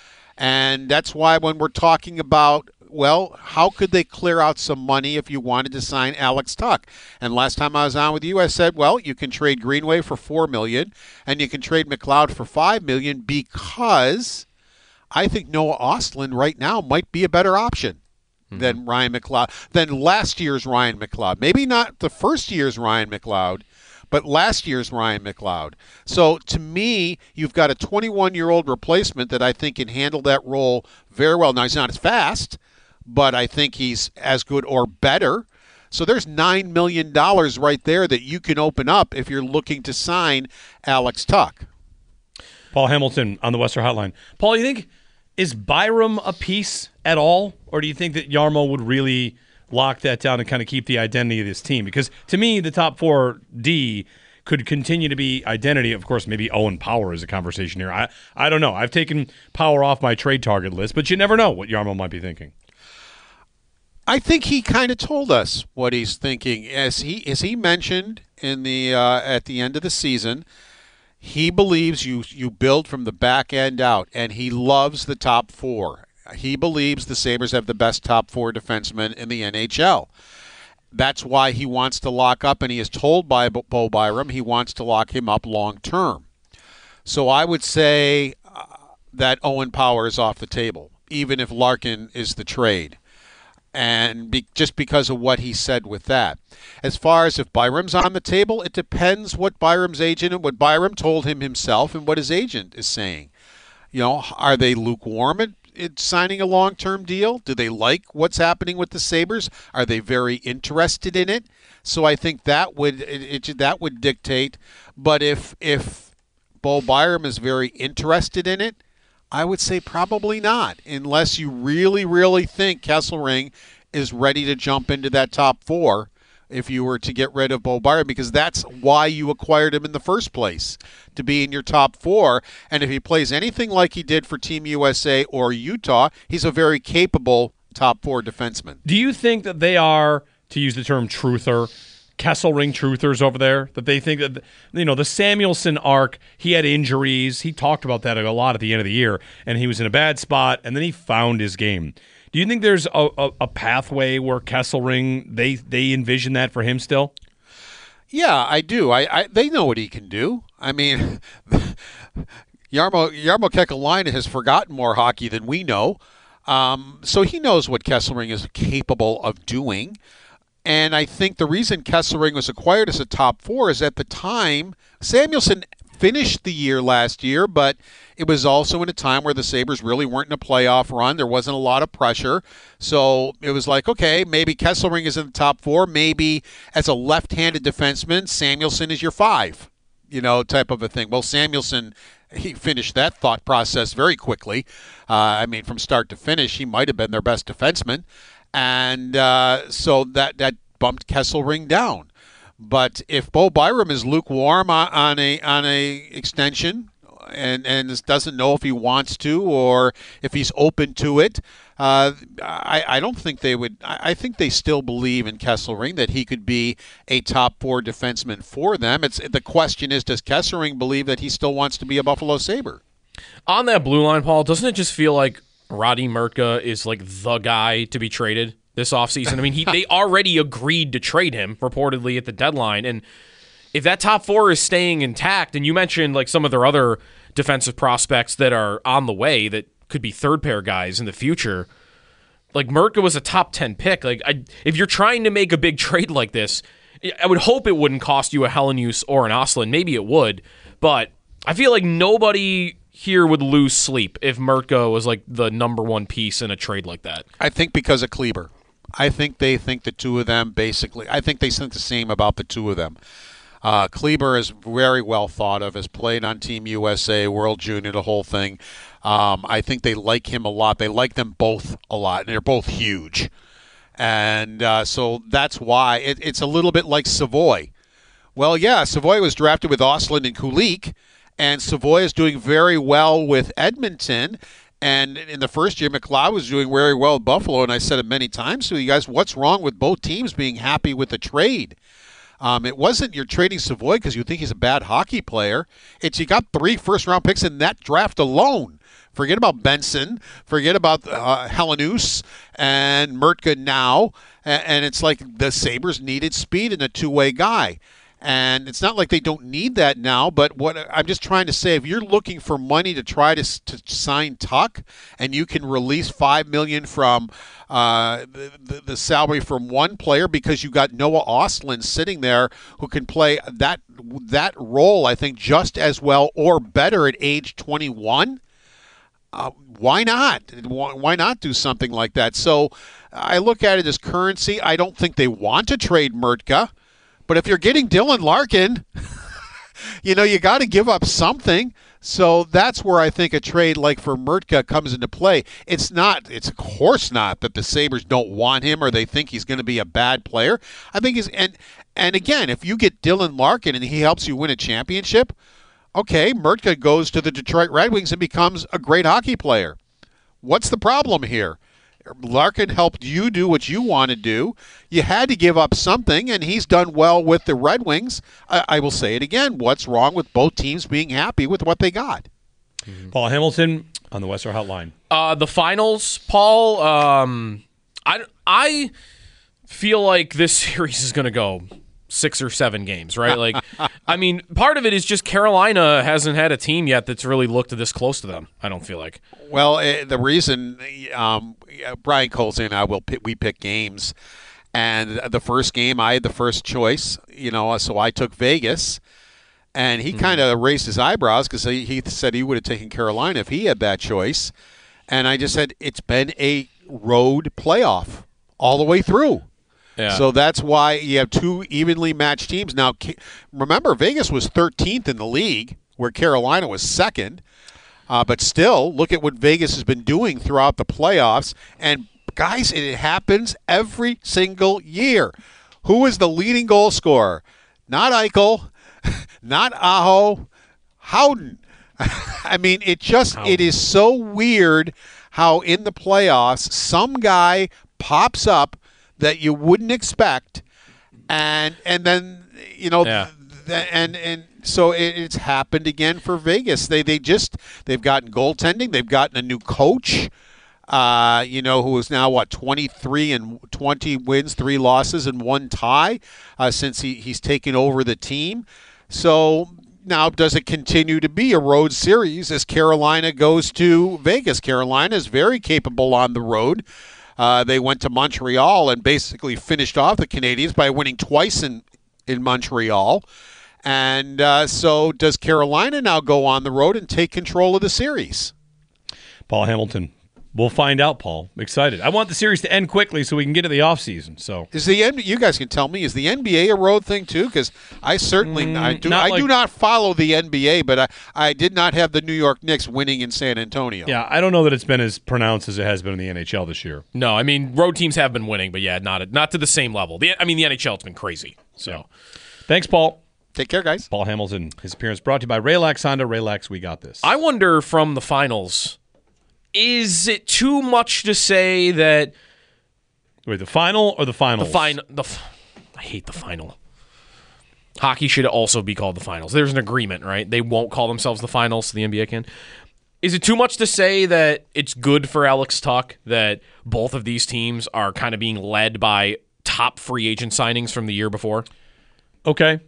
S7: And that's why when we're talking about, well, how could they clear out some money if you wanted to sign Alex Tuch? And last time I was on with you, I said, well, you can trade Greenway for $4 million, and you can trade McLeod for $5 million because I think Noah Ostlund right now might be a better option than Ryan McLeod, than last year's Ryan McLeod. Maybe not the first year's Ryan McLeod, but last year's Ryan McLeod. So to me, you've got a 21-year-old replacement that I think can handle that role very well. Now, he's not as fast, but I think he's as good or better. So there's $9 million right there that you can open up if you're looking to sign Alex Tuch.
S2: Paul Hamilton on the Western Hotline. Paul, you think, is Byram a piece at all? Or do you think that Jarmo would really lock that down and kind of keep the identity of this team? Because to me, the top 4D could continue to be identity. Of course, maybe Owen Power is a conversation here. I don't know. I've taken Power off my trade target list, but you never know what Jarmo might be thinking.
S7: I think he kind of told us what he's thinking. As he mentioned in the at the end of the season, he believes you build from the back end out, and he loves the top 4. He believes the Sabres have the best top 4 defensemen in the NHL. That's why he wants to lock up, and he is told by Bo Byram he wants to lock him up long term. So I would say that Owen Power is off the table, even if Larkin is the trade. And just because of what he said with that. As far as if Byram's on the table, it depends what Byram's agent and what Byram told him himself and what his agent is saying. You know, are they lukewarm at signing a long-term deal? Do they like what's happening with the Sabres? Are they very interested in it? So I think that would dictate. But if Bo Byram is very interested in it, I would say probably not, unless you really, really think Kesselring is ready to jump into that top 4 if you were to get rid of Bo Byram, because that's why you acquired him in the first place, to be in your top 4. And if he plays anything like he did for Team USA or Utah, he's a very capable top 4 defenseman.
S2: Do you think that they are, to use the term truther, Kesselring truthers over there, that they think that, you know, the Samuelsson arc, he had injuries. He talked about that a lot at the end of the year, and he was in a bad spot, and then he found his game. Do you think there's a pathway where Kesselring, they envision that for him still?
S7: Yeah, I do. They know what he can do. I mean, Jarmo Kekalainen has forgotten more hockey than we know, so he knows what Kesselring is capable of doing. And I think the reason Kesselring was acquired as a top 4 is at the time, Samuelsson finished the year last year, but it was also in a time where the Sabres really weren't in a playoff run. There wasn't a lot of pressure. So it was like, okay, maybe Kesselring is in the top 4. Maybe as a left-handed defenseman, Samuelsson is your 5, you know, type of a thing. Well, Samuelsson, he finished that thought process very quickly. I mean, from start to finish, he might have been their best defenseman. And so that bumped Kesselring down. But if Bo Byram is lukewarm on a extension and doesn't know if he wants to or if he's open to it, I don't think they would. I think they still believe in Kesselring, that he could be a top 4 defenseman for them. The question is, does Kesselring believe that he still wants to be a Buffalo Sabre?
S3: On that blue line, Paul, doesn't it just feel like Roddy Murtka is like the guy to be traded this offseason? I mean, they already agreed to trade him, reportedly, at the deadline. And if that top 4 is staying intact, and you mentioned like some of their other defensive prospects that are on the way that could be third pair guys in the future. Like, Murtka was a top 10 pick. Like, if you're trying to make a big trade like this, I would hope it wouldn't cost you a Helenius or an Ostlund. Maybe it would, but I feel like nobody here would lose sleep if Murtka was like the number one piece in a trade like that.
S7: I think because of Kleber. I think they think the two of them basically. I think they think the same about the two of them. Kleber is very well thought of, has played on Team USA, World Junior, the whole thing. I think they like him a lot. They like them both a lot, and they're both huge. And so that's why it's a little bit like Savoy. Well, yeah, Savoy was drafted with Ostlund and Kulich, and Savoy is doing very well with Edmonton. And in the first year, McLeod was doing very well with Buffalo, and I said it many times to you guys, what's wrong with both teams being happy with the trade? It wasn't you're trading Savoy because you think he's a bad hockey player. It's you got 3 first-round picks in that draft alone. Forget about Benson. Forget about Helenius and Murtka now. And it's like the Sabres needed speed in a two-way guy. And it's not like they don't need that now, but what I'm just trying to say, if you're looking for money to try to sign Tuch, and you can release $5 million from the salary from one player because you got Noah Ostlund sitting there who can play that role, I think, just as well or better at age 21. Why not? Why not do something like that? So I look at it as currency. I don't think they want to trade Murtka. But if you're getting Dylan Larkin, you got to give up something. So that's where I think a trade like for Murtka comes into play. It's of course not that the Sabres don't want him or they think he's going to be a bad player. I think and again, if you get Dylan Larkin and he helps you win a championship, okay, Murtka goes to the Detroit Red Wings and becomes a great hockey player. What's the problem here? Larkin helped you do what you want to do. You had to give up something, and he's done well with the Red Wings. I will say it again. What's wrong with both teams being happy with what they got?
S2: Paul Hamilton on the Western Hotline.
S3: The finals, Paul, I feel like this series is going to go 6 or 7 games, right? Like, I mean, part of it is just Carolina hasn't had a team yet that's really looked this close to them, I don't feel like.
S7: Well, the reason Brian Colson and I we pick games, and the first game I had the first choice, so I took Vegas, and he kind of raised his eyebrows because he said he would have taken Carolina if he had that choice, and I just said it's been a road playoff all the way through.
S3: Yeah.
S7: So that's why you have 2 evenly matched teams. Now, remember, Vegas was 13th in the league, where Carolina was 2nd. But still, look at what Vegas has been doing throughout the playoffs. And, guys, it happens every single year. Who is the leading goal scorer? Not Eichel, not Aho, Howden. I mean, it is so weird how in the playoffs some guy pops up that you wouldn't expect, and then and so it's happened again for Vegas. They've gotten goaltending, they've gotten a new coach, who is now 23 and 20 wins, 3 losses, and 1 tie since he's taken over the team. So now, does it continue to be a road series as Carolina goes to Vegas? Carolina is very capable on the road. They went to Montreal and basically finished off the Canadiens by winning twice in Montreal. And so does Carolina now go on the road and take control of the series?
S2: Paul Hamilton. We'll find out, Paul. I'm excited. I want the series to end quickly so we can get to the offseason. So
S7: you guys can tell me, is the NBA a road thing too? Because I certainly do not follow the NBA, but I did not have the New York Knicks winning in San Antonio.
S2: Yeah, I don't know that it's been as pronounced as it has been in the NHL this year.
S3: No, I mean, road teams have been winning, but yeah, not to the same level. The NHL, it's been crazy. So,
S2: thanks, Paul.
S7: Take care, guys.
S2: Paul Hamilton. His appearance brought to you by Raylax Honda. Raylax, we got this.
S3: I wonder from the finals, is it too much to say that...
S2: Wait, the final or the finals?
S3: I hate the final. Hockey should also be called the finals. There's an agreement, right? They won't call themselves the finals, so the NBA can. Is it too much to say that it's good for Alex Tuch that both of these teams are kind of being led by top free agent signings from the year before?
S2: Okay.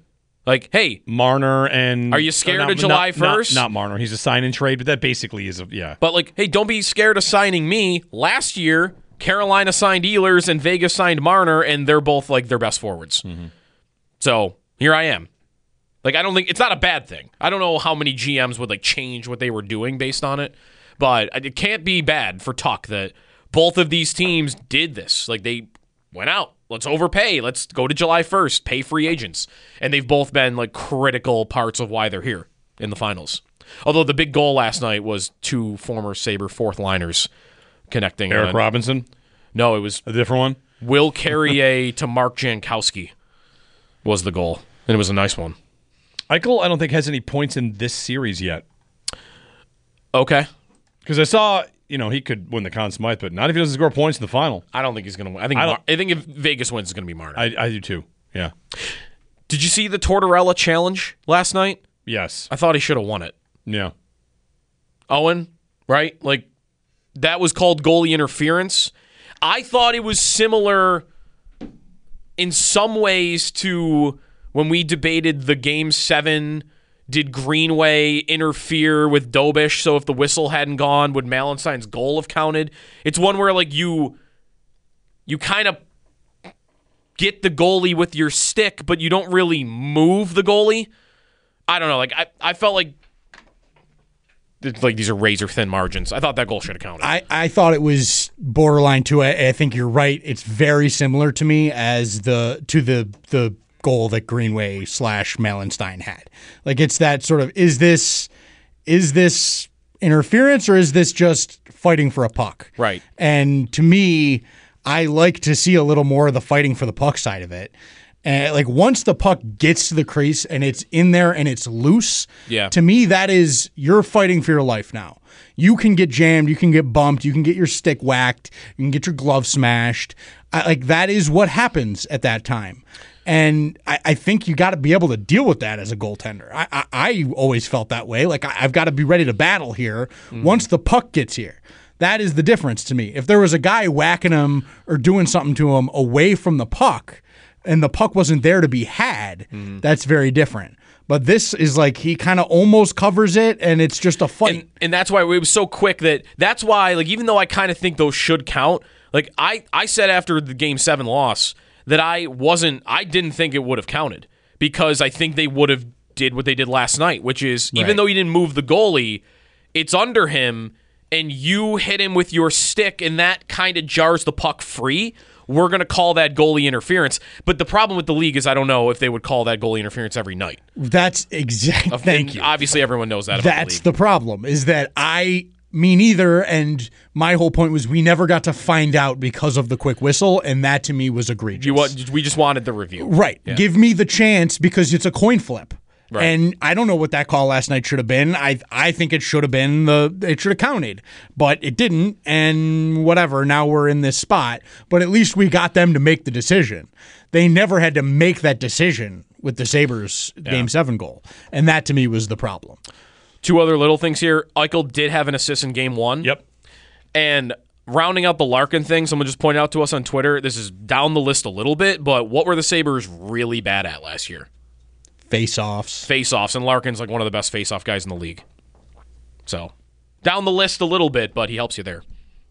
S3: Like, hey,
S2: Marner and...
S3: Are you scared of July 1st?
S2: Not Marner. He's a sign and trade, but that basically is yeah.
S3: But like, hey, don't be scared of signing me. Last year, Carolina signed Ehlers and Vegas signed Marner, and they're both like their best forwards.
S2: Mm-hmm.
S3: So here I am. Like, I don't think it's not a bad thing. I don't know how many GMs would like change what they were doing based on it, but it can't be bad for Tuck that both of these teams did this. Like, they went out. Let's overpay. Let's go to July 1st, pay free agents. And they've both been like critical parts of why they're here in the finals. Although the big goal last night was two former Sabre fourth liners connecting.
S2: Eric Robinson?
S3: No, it was
S2: a different one.
S3: Will Carrier to Mark Jankowski was the goal. And it was a nice one.
S2: Eichel, I don't think, has any points in this series yet.
S3: Okay.
S2: Because I saw, he could win the Conn Smythe, but not if he doesn't score points in the final.
S3: I don't think he's going to win. I think if Vegas wins, it's going to be Marner.
S2: I do too, yeah.
S3: Did you see the Tortorella challenge last night?
S2: Yes.
S3: I thought he should have won it.
S2: Yeah.
S3: Owen, right? Like, that was called goalie interference. I thought it was similar in some ways to when we debated the Game 7, did Greenway interfere with Dobish, so if the whistle hadn't gone, would Malenstein's goal have counted? It's one where like you kind of get the goalie with your stick, but you don't really move the goalie. I don't know. Like I felt like these are razor thin margins. I thought that goal should have counted.
S1: I thought it was borderline too. I think you're right. It's very similar to me as the goal that Greenway / Malenstein had. Like, it's that sort of, is this interference or is this just fighting for a puck?
S3: Right.
S1: And to me, I like to see a little more of the fighting for the puck side of it. And like, once the puck gets to the crease and it's in there and it's loose, to me, that is, you're fighting for your life now. You can get jammed, you can get bumped, you can get your stick whacked, you can get your glove smashed. Like, that is what happens at that time. And I think you got to be able to deal with that as a goaltender. I always felt that way. Like, I've got to be ready to battle here once the puck gets here. That is the difference to me. If there was a guy whacking him or doing something to him away from the puck and the puck wasn't there to be had, that's very different. But this is like he kind of almost covers it, and it's just a fight.
S3: And that's why it was so quick that's why, like, even though I kind of think those should count, like I said after the Game 7 loss, that I didn't think it would have counted because I think they would have did what they did last night, which is even though you didn't move the goalie, it's under him and you hit him with your stick and that kind of jars the puck free. We're going to call that goalie interference. But the problem with the league is I don't know if they would call that goalie interference every night.
S1: That's exactly. Thank you.
S3: Obviously, everyone knows that.
S1: That's the problem, is that me neither, and my whole point was we never got to find out because of the quick whistle, and that to me was egregious.
S3: We just wanted the review.
S1: Right. Yeah. Give me the chance because it's a coin flip.
S3: Right.
S1: And I don't know what that call last night should have been. I think it should have been it should have counted, but it didn't, and whatever, now we're in this spot, but at least we got them to make the decision. They never had to make that decision with the Sabres Game 7 goal, and that to me was the problem.
S3: Two other little things here. Eichel did have an assist in Game 1.
S2: Yep.
S3: And rounding out the Larkin thing, someone just pointed out to us on Twitter, this is down the list a little bit, but what were the Sabres really bad at last year?
S1: Face-offs.
S3: And Larkin's like one of the best face-off guys in the league. So, down the list a little bit, but he helps you there.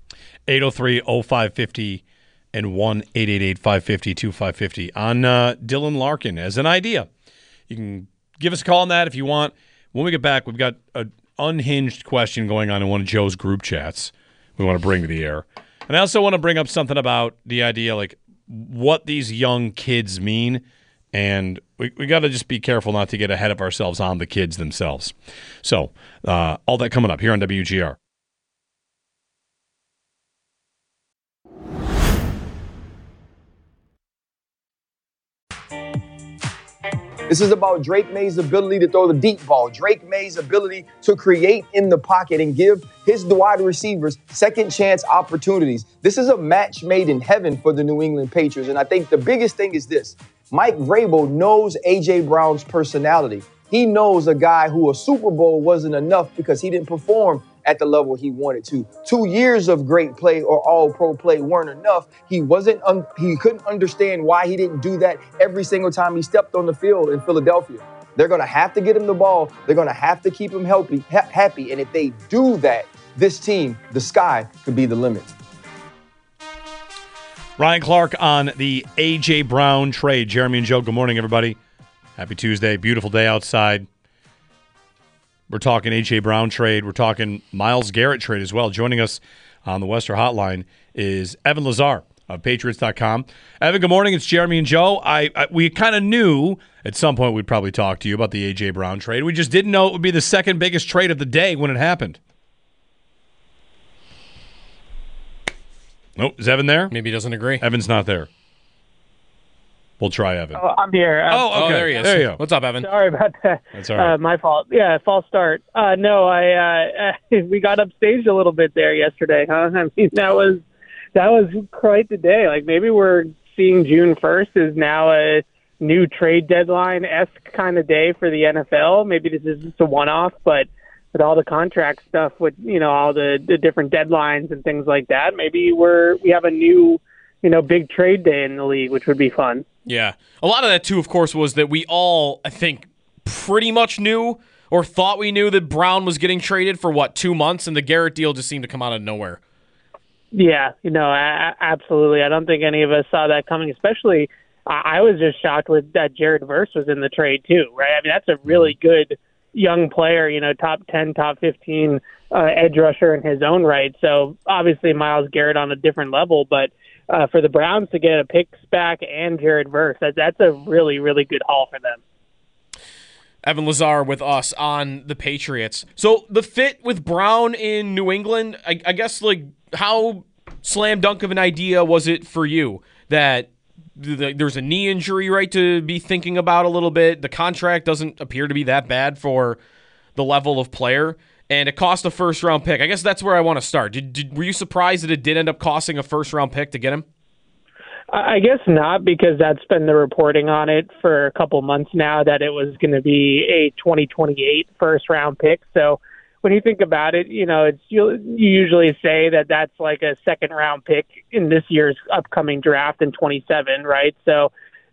S2: 803-0550 and 1-888-550-2550 on Dylan Larkin as an idea. You can give us a call on that if you want. When we get back, we've got an unhinged question going on in one of Joe's group chats we want to bring to the air. And I also want to bring up something about the idea, like, what these young kids mean. And we got to just be careful not to get ahead of ourselves on the kids themselves. So, all that coming up here on WGR.
S8: This is about Drake May's ability to throw the deep ball, Drake May's ability to create in the pocket and give his wide receivers second chance opportunities. This is a match made in heaven for the New England Patriots. And I think the biggest thing is this. Mike Vrabel knows A.J. Brown's personality. He knows a guy who a Super Bowl wasn't enough because he didn't perform at the level he wanted to. 2 years of great play or all-pro play weren't enough. He couldn't understand why he didn't do that every single time he stepped on the field in Philadelphia. They're going to have to get him the ball. They're going to have to keep him happy. And if they do that, this team, the sky could be the limit.
S2: Ryan Clark on the A.J. Brown trade. Jeremy and Joe, good morning, everybody. Happy Tuesday. Beautiful day outside. We're talking A.J. Brown trade. We're talking Myles Garrett trade as well. Joining us on the Western Hotline is Evan Lazar of Patriots.com. Evan, good morning. It's Jeremy and Joe. We kind of knew at some point we'd probably talk to you about the A.J. Brown trade. We just didn't know it would be the second biggest trade of the day when it happened. Nope. Is Evan there?
S3: Maybe he doesn't agree.
S2: Evan's not there. We'll try Evan.
S9: Oh, I'm here.
S2: Okay.
S3: There he is.
S2: There you go.
S3: What's up, Evan?
S9: Sorry about that.
S2: That's all right.
S9: My fault. Yeah, false start. No, we got upstaged a little bit there yesterday, huh? I mean, that was quite the day. Like, maybe we're seeing June 1st is now a new trade deadline-esque kind of day for the NFL. Maybe this is just a one-off, but with all the contract stuff, with all the different deadlines and things like that, maybe we have a new big trade day in the league, which would be fun.
S3: Yeah. A lot of that, too, of course, was that we all, I think, pretty much knew or thought we knew that Brown was getting traded for, 2 months, and the Garrett deal just seemed to come out of nowhere.
S9: Yeah, absolutely. I don't think any of us saw that coming, especially I was just shocked that Jared Verse was in the trade, too, right? I mean, that's a really good young player, top 10, top 15 edge rusher in his own right. So obviously Myles Garrett on a different level, but for the Browns to get a picks back and Jared Verse, that's a really, really good haul for them.
S3: Evan Lazar with us on the Patriots. So the fit with Brown in New England, I guess, how slam dunk of an idea was it for you that there's a knee injury, right, to be thinking about a little bit? The contract doesn't appear to be that bad for the level of player, and it cost a first-round pick. I guess that's where I want to start. Were you surprised that it did end up costing a first-round pick to get him?
S9: I guess not, because that's been the reporting on it for a couple months now, that it was going to be a 2028 first-round pick. So when you think about it, you usually say that that's like a second-round pick in this year's upcoming draft in 27, right? So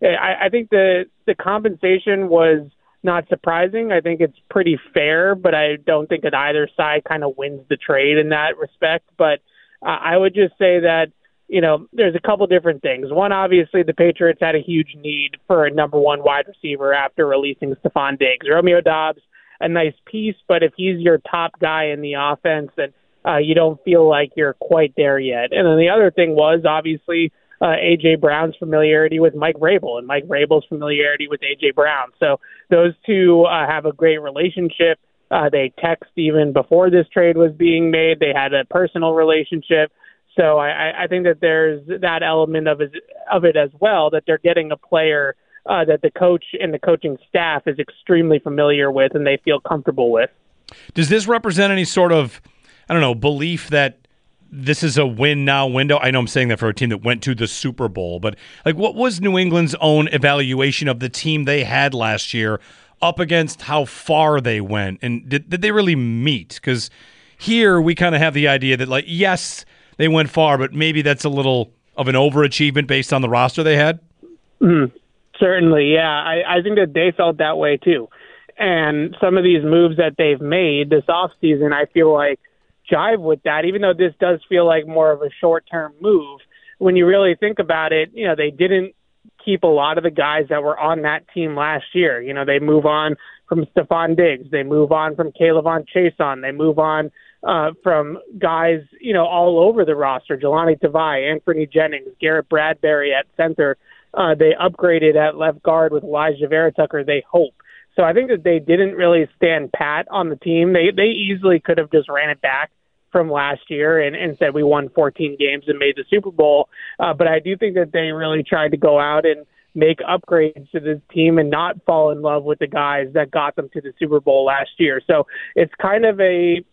S9: I think the compensation was not surprising. I think it's pretty fair, but I don't think that either side kind of wins the trade in that respect. But I would just say that, there's a couple different things. One, obviously, the Patriots had a huge need for a number one wide receiver after releasing Stephon Diggs. Romeo Doubs, a nice piece, but if he's your top guy in the offense, then you don't feel like you're quite there yet. And then the other thing was, obviously, A.J. Brown's familiarity with Mike Vrabel and Mike Vrabel's familiarity with A.J. Brown. So those two have a great relationship. They text even before this trade was being made. They had a personal relationship. So I think that there's that element of it as well, that they're getting a player that the coach and the coaching staff is extremely familiar with and they feel comfortable with.
S2: Does this represent any sort of, belief that this is a win-now window? I know I'm saying that for a team that went to the Super Bowl, but what was New England's own evaluation of the team they had last year up against how far they went? And did they really meet? Because here we kind of have the idea that, yes, they went far, but maybe that's a little of an overachievement based on the roster they had?
S9: Mm-hmm. Certainly, yeah. I think that they felt that way too. And some of these moves that they've made this offseason, I feel like jive with that, even though this does feel like more of a short-term move. When you really think about it, they didn't keep a lot of the guys that were on that team last year. They move on from Stephon Diggs. They move on from Kayvon Chason. They move on from guys, all over the roster. Jelani Tavai, Anthony Jennings, Garrett Bradbury at center. They upgraded at left guard with Elijah Vera Tucker, they hope. So I think that they didn't really stand pat on the team. They easily could have just ran it back from last year and said we won 14 games and made the Super Bowl. But I do think that they really tried to go out and make upgrades to this team and not fall in love with the guys that got them to the Super Bowl last year. So it's kind of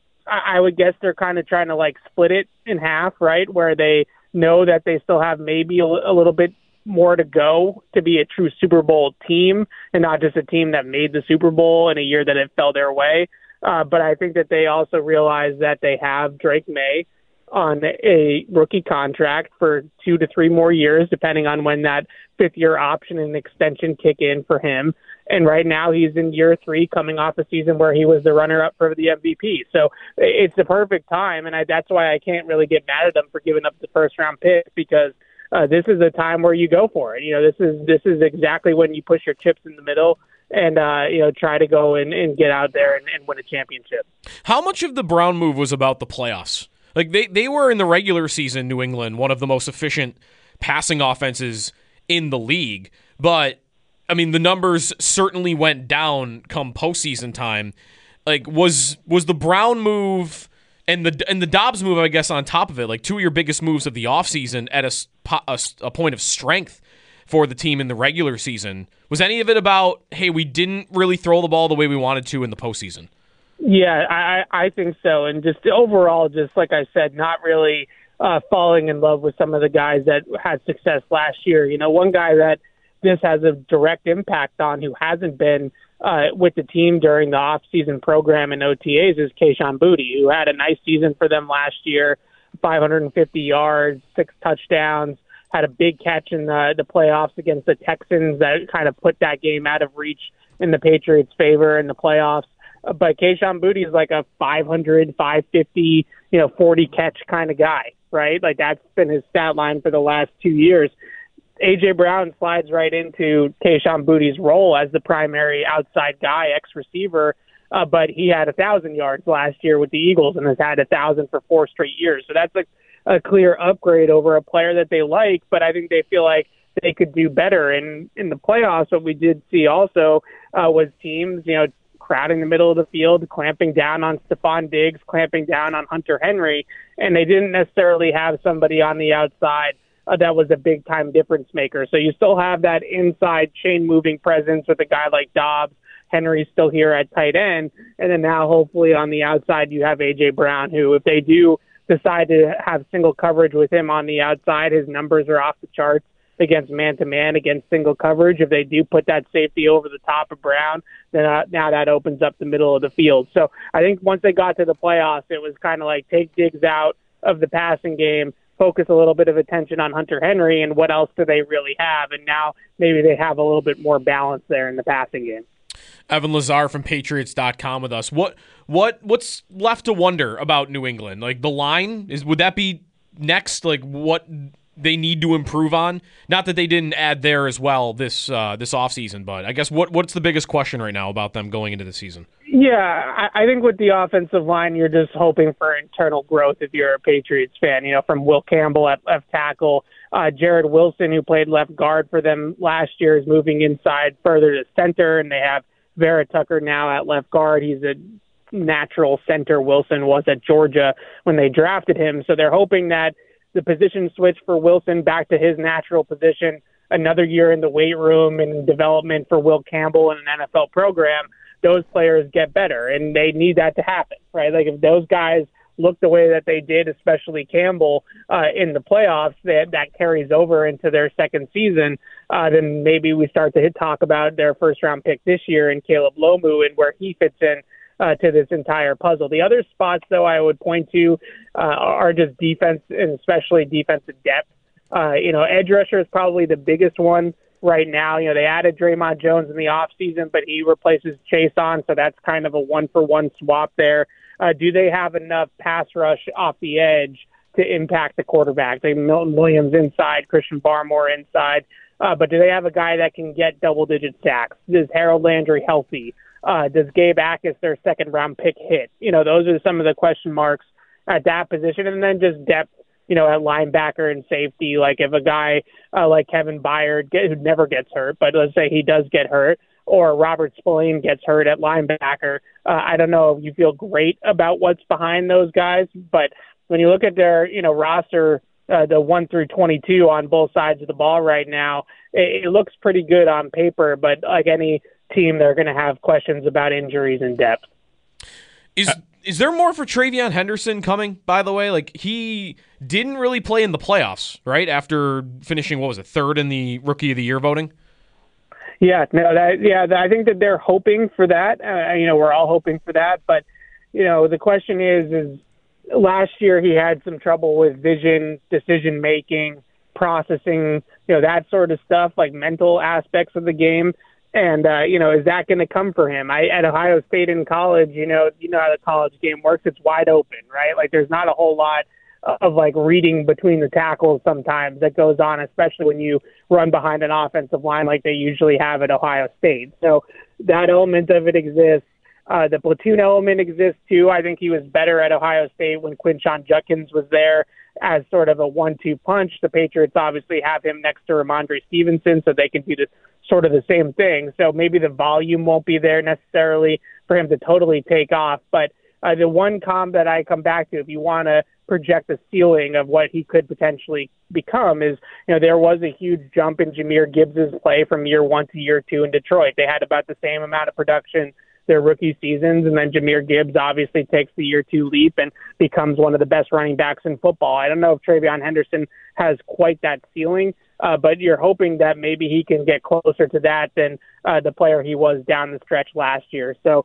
S9: I would guess they're kind of trying to split it in half, right? Where they know that they still have maybe a little bit more to go to be a true Super Bowl team and not just a team that made the Super Bowl in a year that it fell their way. But I think that they also realize that they have Drake May on a rookie contract for 2 to 3 more years, depending on when that 5th-year option and extension kick in for him. And right now he's in year 3, coming off a season where he was the runner-up for the MVP. So it's the perfect time, and that's why I can't really get mad at them for giving up the first-round pick, because this is a time where you go for it. This is exactly when you push your chips in the middle and try to go and get out there and win a championship.
S3: How much of the Brown move was about the playoffs? Like they were in the regular season, New England, one of the most efficient passing offenses in the league. But I mean, the numbers certainly went down come postseason time. Like, was the Brown move and the Dobbs move, I guess, on top of it, like 2 of your biggest moves of the offseason at a point of strength for the team in the regular season? Was any of it about, hey, we didn't really throw the ball the way we wanted to in the postseason?
S9: Yeah, I think so. And just overall, just like I said, not really falling in love with some of the guys that had success last year. One guy that this has a direct impact on who hasn't been with the team during the off-season program and OTAs is Kayshon Boutte, who had a nice season for them last year, 550 yards, 6 touchdowns, had a big catch in the playoffs against the Texans that kind of put that game out of reach in the Patriots' favor in the playoffs. But Kayshon Boutte is like a 500, 550, 40 catch kind of guy, right? Like that's been his stat line for the last 2 years. A.J. Brown slides right into Kayshon Boutte's role as the primary outside guy, ex-receiver, but he had 1,000 yards last year with the Eagles and has had 1,000 for 4 straight years. So that's a clear upgrade over a player that they like, but I think they feel like they could do better. And in the playoffs, what we did see also was teams, crowding the middle of the field, clamping down on Stephon Diggs, clamping down on Hunter Henry, and they didn't necessarily have somebody on the outside that was a big-time difference maker. So you still have that inside chain-moving presence with a guy like Dobbs. Henry's still here at tight end. And then now, hopefully, on the outside, you have A.J. Brown, who, if they do decide to have single coverage with him on the outside, his numbers are off the charts against man-to-man, against single coverage. If they do put that safety over the top of Brown, then now that opens up the middle of the field. So I think once they got to the playoffs, it was kind of like take Diggs out of the passing game, focus a little bit of attention on Hunter Henry, and what else do they really have? And now maybe they have a little bit more balance there in the passing game.
S3: Evan Lazar from Patriots.com with us. What's left to wonder about New England? Like the line, would that be next? Like what they need to improve on? Not that they didn't add there as well this offseason, but I guess what's the biggest question right now about them going into the season?
S9: Yeah, I think with the offensive line, you're just hoping for internal growth if you're a Patriots fan. From Will Campbell at left tackle, Jared Wilson, who played left guard for them last year, is moving inside further to center, and they have Vera Tucker now at left guard. He's a natural center. Wilson was at Georgia when they drafted him, so they're hoping that the position switch for Wilson back to his natural position, another year in the weight room and development for Will Campbell in an NFL program, those players get better, and they need that to happen, right? Like if those guys look the way that they did, especially Campbell in the playoffs, that carries over into their second season, then maybe we start to talk about their first-round pick this year and Caleb Lomu and where he fits in to this entire puzzle. The other spots, though, I would point to are just defense, and especially defensive depth. Edge rusher is probably the biggest one right now. They added Draymond Jones in the offseason, but he replaces Chase on, so that's kind of a one-for-one swap there. Do they have enough pass rush off the edge to impact the quarterback? They have Milton Williams inside, Christian Barmore inside, but do they have a guy that can get double-digit sacks? Is Harold Landry healthy? Does Gabe Akis, their second-round pick, hit? Those are some of the question marks at that position. And then just depth, at linebacker and safety. Like if a guy like Kevin Byard, who never gets hurt, but let's say he does get hurt, or Robert Spillane gets hurt at linebacker, I don't know if you feel great about what's behind those guys. But when you look at their, roster, the 1 through 22 on both sides of the ball right now, it looks pretty good on paper, but like any team, they're going to have questions about injuries and depth.
S3: Is there more for TreVeyon Henderson coming, by the way? Like, he didn't really play in the playoffs, right? After finishing, third in the Rookie of the Year voting?
S9: I think that they're hoping for that. We're all hoping for that. But, the question is last year he had some trouble with vision, decision making, processing, that sort of stuff, like mental aspects of the game. And, is that going to come for him? At Ohio State in college, you know how the college game works. It's wide open, right? Like there's not a whole lot of like reading between the tackles sometimes that goes on, especially when you run behind an offensive line like they usually have at Ohio State. So that element of it exists. The platoon element exists too. I think he was better at Ohio State when Quinshon Judkins was there as sort of a 1-2 punch. The Patriots obviously have him next to Ramondre Stevenson, so they can do sort of the same thing. So maybe the volume won't be there necessarily for him to totally take off. But the one comp that I come back to, if you want to project the ceiling of what he could potentially become, is, there was a huge jump in Jahmyr Gibbs' play from year 1 to year 2 in Detroit. They had about the same amount of production their rookie seasons, and then Jahmyr Gibbs obviously takes the year 2 leap and becomes one of the best running backs in football. I don't know if TreVeyon Henderson has quite that ceiling, but you're hoping that maybe he can get closer to that than the player he was down the stretch last year. So,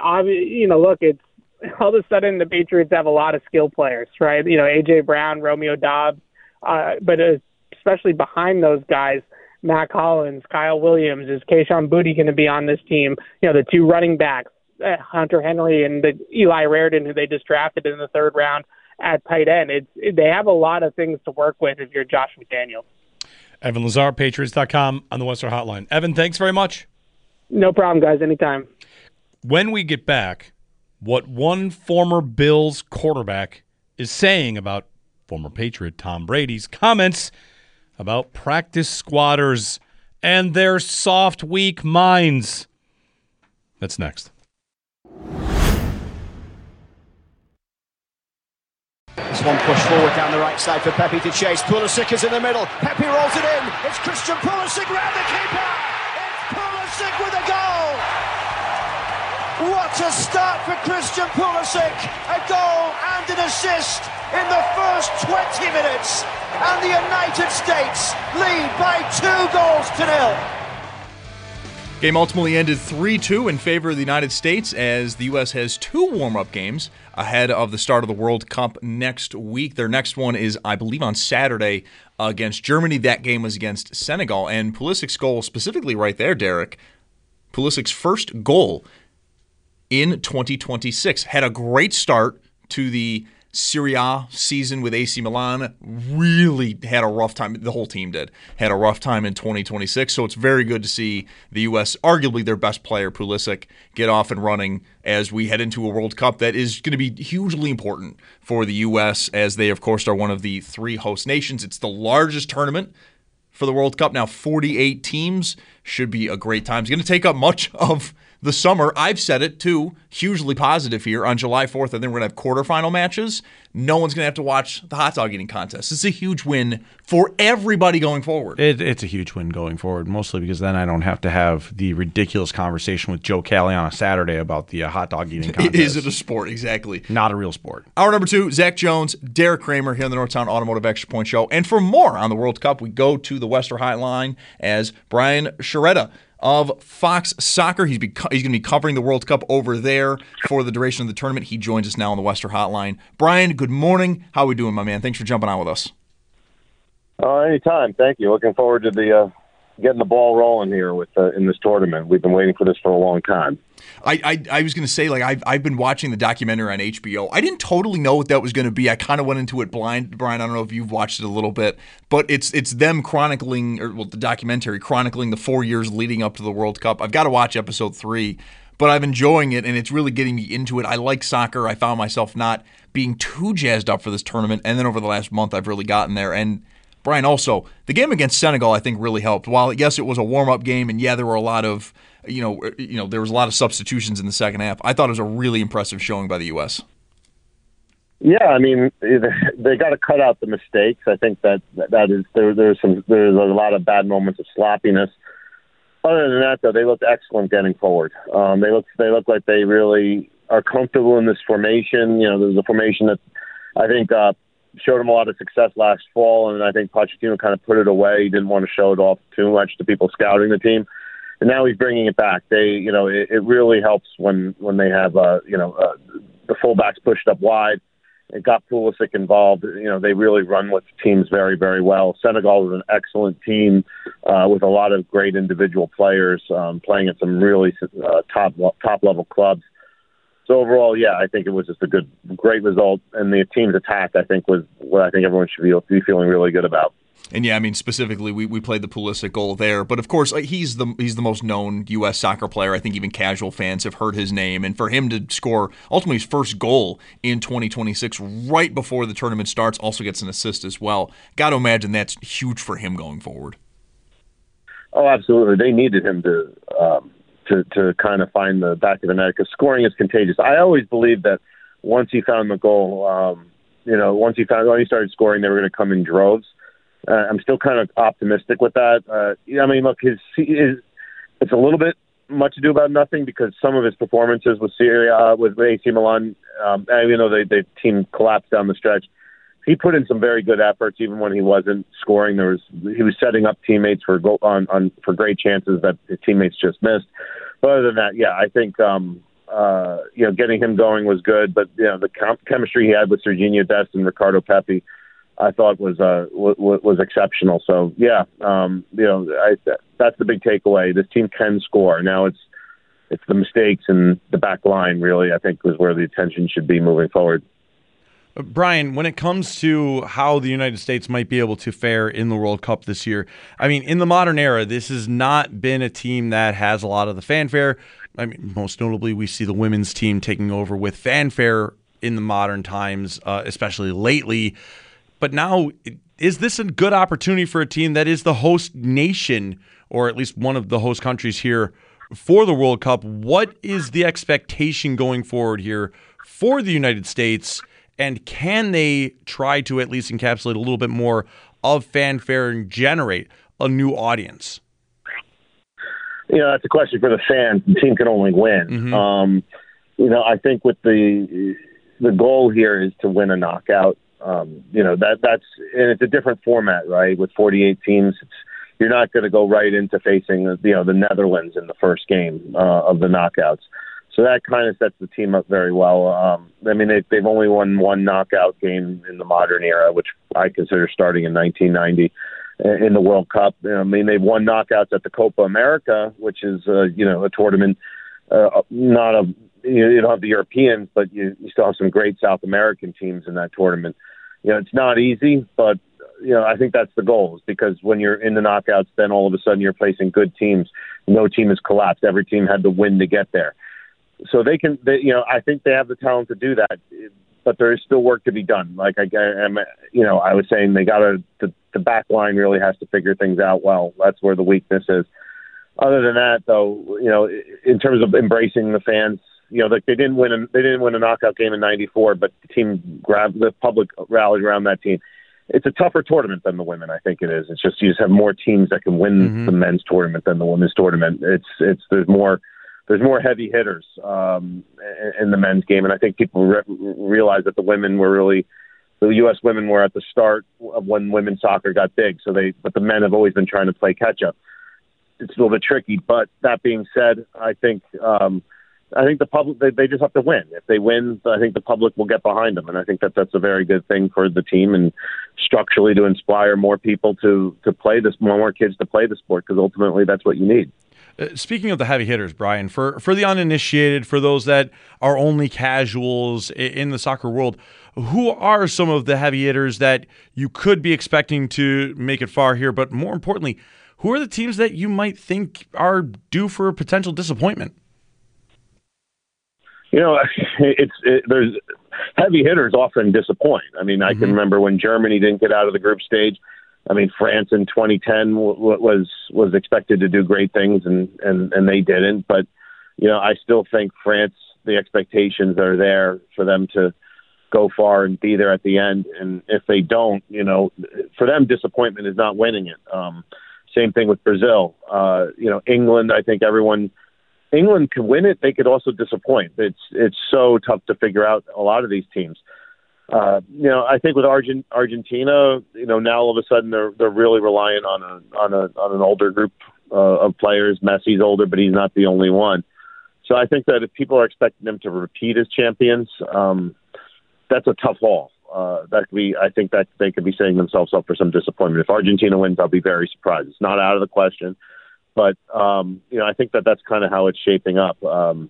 S9: look, it's all of a sudden the Patriots have a lot of skill players, right? A.J. Brown, Romeo Doubs, but especially behind those guys, Mac Hollins, Kyle Williams, is Kayshon Boutte going to be on this team? The 2 running backs, Hunter Henry and Eli Raridan, who they just drafted in the 3rd round at tight end. They have a lot of things to work with if you're Josh McDaniels.
S2: Evan Lazar, Patriots.com on the Western Hotline. Evan, thanks very much.
S9: No problem, guys. Anytime.
S2: When we get back, what one former Bills quarterback is saying about former Patriot Tom Brady's comments about practice squatters and their soft, weak minds. That's next.
S10: There's one push forward down the right side for Pepe to chase. Pulisic is in the middle. Pepe rolls it in. It's Christian Pulisic round the keeper. It's Pulisic with a goal. What a start for Christian Pulisic. A goal and an assist in the first 20 minutes. And the United States lead by 2-0.
S11: Game ultimately ended 3-2 in favor of the United States as the U.S. has 2 warm-up games ahead of the start of the World Cup next week. Their next one is, I believe, on Saturday against Germany. That game was against Senegal. And Pulisic's goal specifically right there, Derek, Pulisic's first goal in 2026. Had a great start to the Serie A season with AC Milan. Really had a rough time. The whole team had a rough time in 2026. So it's very good to see the U.S., arguably their best player, Pulisic, get off and running as we head into a World Cup that is going to be hugely important for the U.S. as they, of course, are one of the 3 host nations. It's the largest tournament for the World Cup. Now, 48 teams. Should be a great time. It's going to take up much of the summer. I've said it, too, hugely positive here. On July 4th, I think we're going to have quarterfinal matches. No one's going to have to watch the hot dog eating contest. It's a huge win for everybody going forward.
S12: It's a huge win going forward, mostly because then I don't have to have the ridiculous conversation with Joe Kelly on a Saturday about the hot dog eating contest.
S11: Is it a sport? Exactly.
S12: Not a real sport.
S11: Hour number 2, Zach Jones, Derek Kramer here on the Northtown Automotive Extra Point Show. And for more on the World Cup, we go to the Western Hotline as Brian Sciaretta of Fox Soccer. He's going to be covering the World Cup over there for the duration of the tournament. He joins us now on the Western Hotline. Brian, good morning. How are we doing, my man? Thanks for jumping on with us.
S13: Anytime. Thank you. Looking forward to the getting the ball rolling here with in this tournament. We've been waiting for this for a long time.
S11: I was going to say, like, I've been watching the documentary on HBO. I didn't totally know what that was going to be. I kind of went into it blind. Brian, I don't know if you've watched it a little bit, but it's them chronicling, or the documentary chronicling the 4 years leading up to the World Cup. I've got to watch episode 3, but I'm enjoying it, and it's really getting me into it. I like soccer. I found myself not being too jazzed up for this tournament, and then over the last month, I've really gotten there. And Brian, also, the game against Senegal, I think, really helped. While, yes, it was a warm-up game, and yeah, there were a lot of, there was a lot of substitutions in the second half. I thought it was a really impressive showing by the U.S.
S13: Yeah, I mean, they got to cut out the mistakes. I think that is there's a lot of bad moments of sloppiness. Other than that, though, they looked excellent getting forward. They look like they really are comfortable in this formation. There's a formation that I think showed him a lot of success last fall, and I think Pochettino kind of put it away. He didn't want to show it off too much to people scouting the team. and now he's bringing it back. It really helps when they have the fullbacks pushed up wide. It got Pulisic involved. They really run with teams very, very well. Senegal is an excellent team with a lot of great individual players playing at some really top level clubs. So overall, I think it was just a great result, and the team's attack, I think, was what I think everyone should be feeling really good about.
S11: And specifically, we played the Pulisic goal there. But of course, he's the most known U.S. soccer player. I think even casual fans have heard his name. And for him to score ultimately his first goal in 2026 right before the tournament starts, also gets an assist as well. Got to imagine that's huge for him going forward.
S13: Oh, absolutely. They needed him to kind of find the back of the net, because scoring is contagious. I always believed that once he found the goal, when he started scoring, they were going to come in droves. I'm still kind of optimistic with that. Look, it's a little bit much ado about nothing, because some of his performances with AC Milan, even though the team collapsed down the stretch, he put in some very good efforts even when he wasn't scoring. He was setting up teammates for great chances that his teammates just missed. But other than that, I think getting him going was good. But the chemistry he had with Sergiño Dest and Ricardo Pepi, I thought was exceptional. So that's the big takeaway. This team can score. Now it's the mistakes and the back line, really, I think, was where the attention should be moving forward.
S12: Brian, when it comes to how the United States might be able to fare in the World Cup this year, in the modern era, this has not been a team that has a lot of the fanfare. Most notably, we see the women's team taking over with fanfare in the modern times, especially lately. But now, is this a good opportunity for a team that is the host nation, or at least one of the host countries here for the World Cup? What is the expectation going forward here for the United States? And can they try to at least encapsulate a little bit more of fanfare and generate a new audience?
S13: That's a question for the fans. The team can only win. Mm-hmm. I think with the goal here is to win a knockout. That's and it's a different format, right? With 48 teams, you're not going to go right into facing the Netherlands in the first game of the knockouts. So that kind of sets the team up very well. They've only won one knockout game in the modern era, which I consider starting in 1990 in the World Cup. They've won knockouts at the Copa America, which is a tournament. You don't have the Europeans, but you still have some great South American teams in that tournament. It's not easy, but I think that's the goal, is because when you're in the knockouts, then all of a sudden you're facing good teams. No team has collapsed. Every team had to win to get there. So I think they have the talent to do that, but there is still work to be done. Like I was saying, the back line really has to figure things out well. That's where the weakness is. Other than that, though, in terms of embracing the fans, they didn't win a knockout game in '94, but the public rallied around that team. It's a tougher tournament than the women. I think it is. It's just you just have more teams that can win the men's tournament than the women's tournament. There's more heavy hitters in the men's game, and I think people realize that the U.S. women were at the start of when women's soccer got big. But the men have always been trying to play catch up. It's a little bit tricky, but that being said, I think the public, they just have to win. If they win, I think the public will get behind them, and I think that's a very good thing for the team, and structurally to inspire more people to play this, more kids to play the sport, because ultimately that's what you need.
S12: Speaking of the heavy hitters, Brian, for the uninitiated, for those that are only casuals in the soccer world, who are some of the heavy hitters that you could be expecting to make it far here? But more importantly, who are the teams that you might think are due for a potential disappointment?
S13: There's heavy hitters often disappoint. I can remember when Germany didn't get out of the group stage. France in 2010 was expected to do great things, and they didn't. But I still think France, the expectations are there for them to go far and be there at the end. And if they don't, for them, disappointment is not winning it. Same thing with Brazil. England. I think England could win it. They could also disappoint. It's so tough to figure out a lot of these teams. I think with Argentina, now all of a sudden they're really reliant on an older group of players. Messi's older, but he's not the only one. So I think that if people are expecting them to repeat as champions, that's a tough haul. I think that they could be setting themselves up for some disappointment. If Argentina wins, I'll be very surprised. It's not out of the question, but I think that that's kind of how it's shaping up.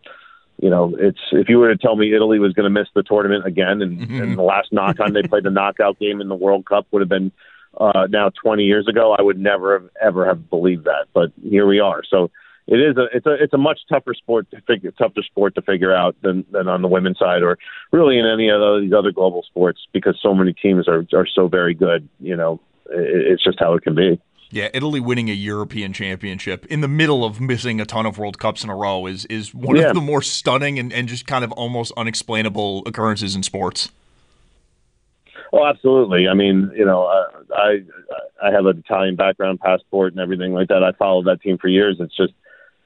S13: It's if you were to tell me Italy was going to miss the tournament again, and the last time they played the knockout game in the World Cup would have been now 20 years ago, I would never have believed that. But here we are. So it's a much tougher sport to figure out than on the women's side, or really in any of these other global sports, because so many teams are so very good. It's just how it can be.
S11: Yeah, Italy winning a European championship in the middle of missing a ton of World Cups in a row is one of the more stunning and just kind of almost unexplainable occurrences in sports.
S13: Oh, absolutely. I mean, I have an Italian background, passport, and everything like that. I followed that team for years. It's just,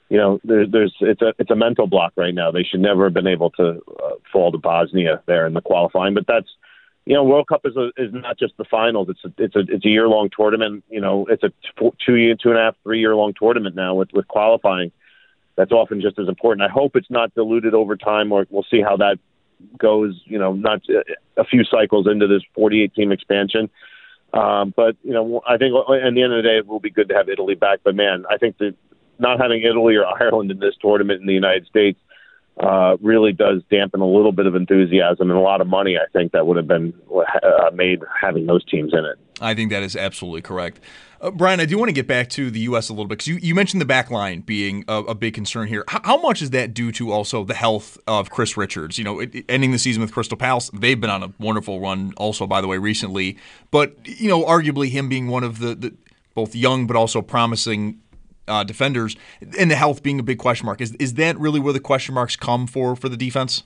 S13: it's a mental block right now. They should never have been able to fall to Bosnia there in the qualifying. But that's, World Cup is not just the finals. It's a year-long tournament. It's a 2.5, 3-year-long tournament now with qualifying. That's often just as important. I hope it's not diluted over time, or we'll see how that goes. Not a few cycles into this 48-team expansion. But I think at the end of the day, it will be good to have Italy back. But man, I think that not having Italy or Ireland in this tournament in the United States really does dampen a little bit of enthusiasm and a lot of money, I think, that would have been made having those teams in it.
S11: I think that is absolutely correct. Brian, I do want to get back to the U.S. a little bit, because you mentioned the back line being a big concern here. How much is that due to also the health of Chris Richards? Ending the season with Crystal Palace, they've been on a wonderful run also, by the way, recently. But, arguably him being one of the both young but also promising defenders, and the health being a big question mark. Is that really where the question marks come for the defense?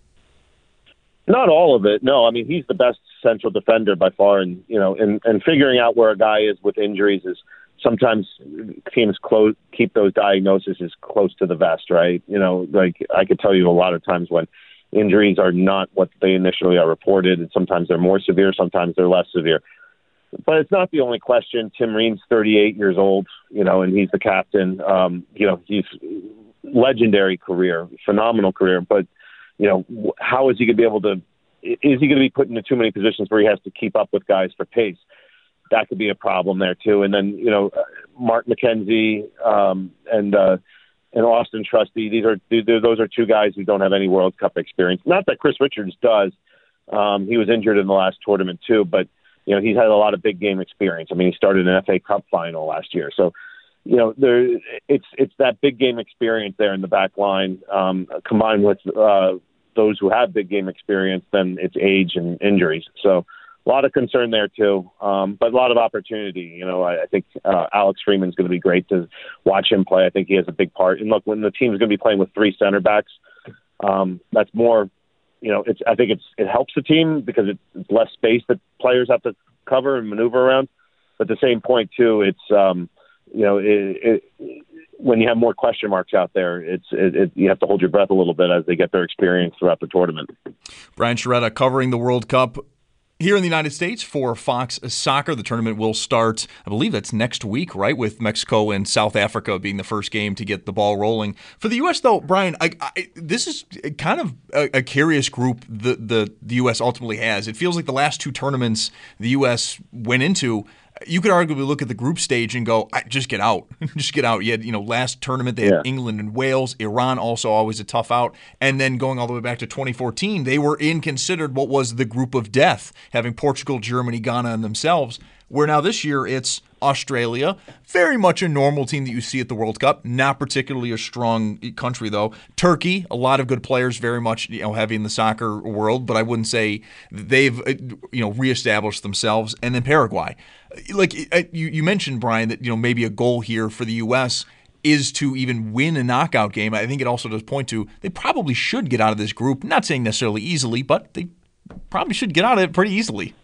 S13: Not all of it. No, I mean, he's the best central defender by far. And, and figuring out where a guy is with injuries is sometimes teams keep those diagnoses close to the vest, right? Like I could tell you a lot of times when injuries are not what they initially are reported, and sometimes they're more severe, sometimes they're less severe. But it's not the only question. Tim Ream's 38 years old, and he's the captain. He's legendary career, phenomenal career. But, how is he going to be able to – is he going to be put into too many positions where he has to keep up with guys for pace? That could be a problem there, too. And then, Mark McKenzie and Austin Trusty, those are two guys who don't have any World Cup experience. Not that Chris Richards does. He was injured in the last tournament, too, but – he's had a lot of big game experience. I mean, he started an FA Cup final last year. So, it's that big game experience there in the back line, combined with those who have big game experience, then it's age and injuries. So a lot of concern there too, but a lot of opportunity. I think Alex Freeman's going to be great to watch him play. I think he has a big part. And look, when the team's going to be playing with 3 center backs, that's more – I think it helps the team because it's less space that players have to cover and maneuver around. But at the same point, too, it's when you have more question marks out there, you have to hold your breath a little bit as they get their experience throughout the tournament.
S11: Brian Sciaretta covering the World Cup here in the United States for Fox Soccer. The tournament will start, I believe that's next week, right, with Mexico and South Africa being the first game to get the ball rolling. For the U.S., though, Brian, this is kind of a curious group the U.S. ultimately has. It feels like the last 2 tournaments the U.S. went into, you could arguably look at the group stage and go, just get out. Just get out. You had, last tournament, they had England and Wales. Iran also always a tough out. And then going all the way back to 2014, they were considered what was the group of death, having Portugal, Germany, Ghana, and themselves. Where now this year it's Australia, very much a normal team that you see at the World Cup, not particularly a strong country though. Turkey, a lot of good players, very much heavy in the soccer world, but I wouldn't say they've reestablished themselves. And then Paraguay, like you mentioned, Brian, that maybe a goal here for the U.S. is to even win a knockout game. I think it also does point to they probably should get out of this group. Not saying necessarily easily, but they probably should get out of it pretty easily.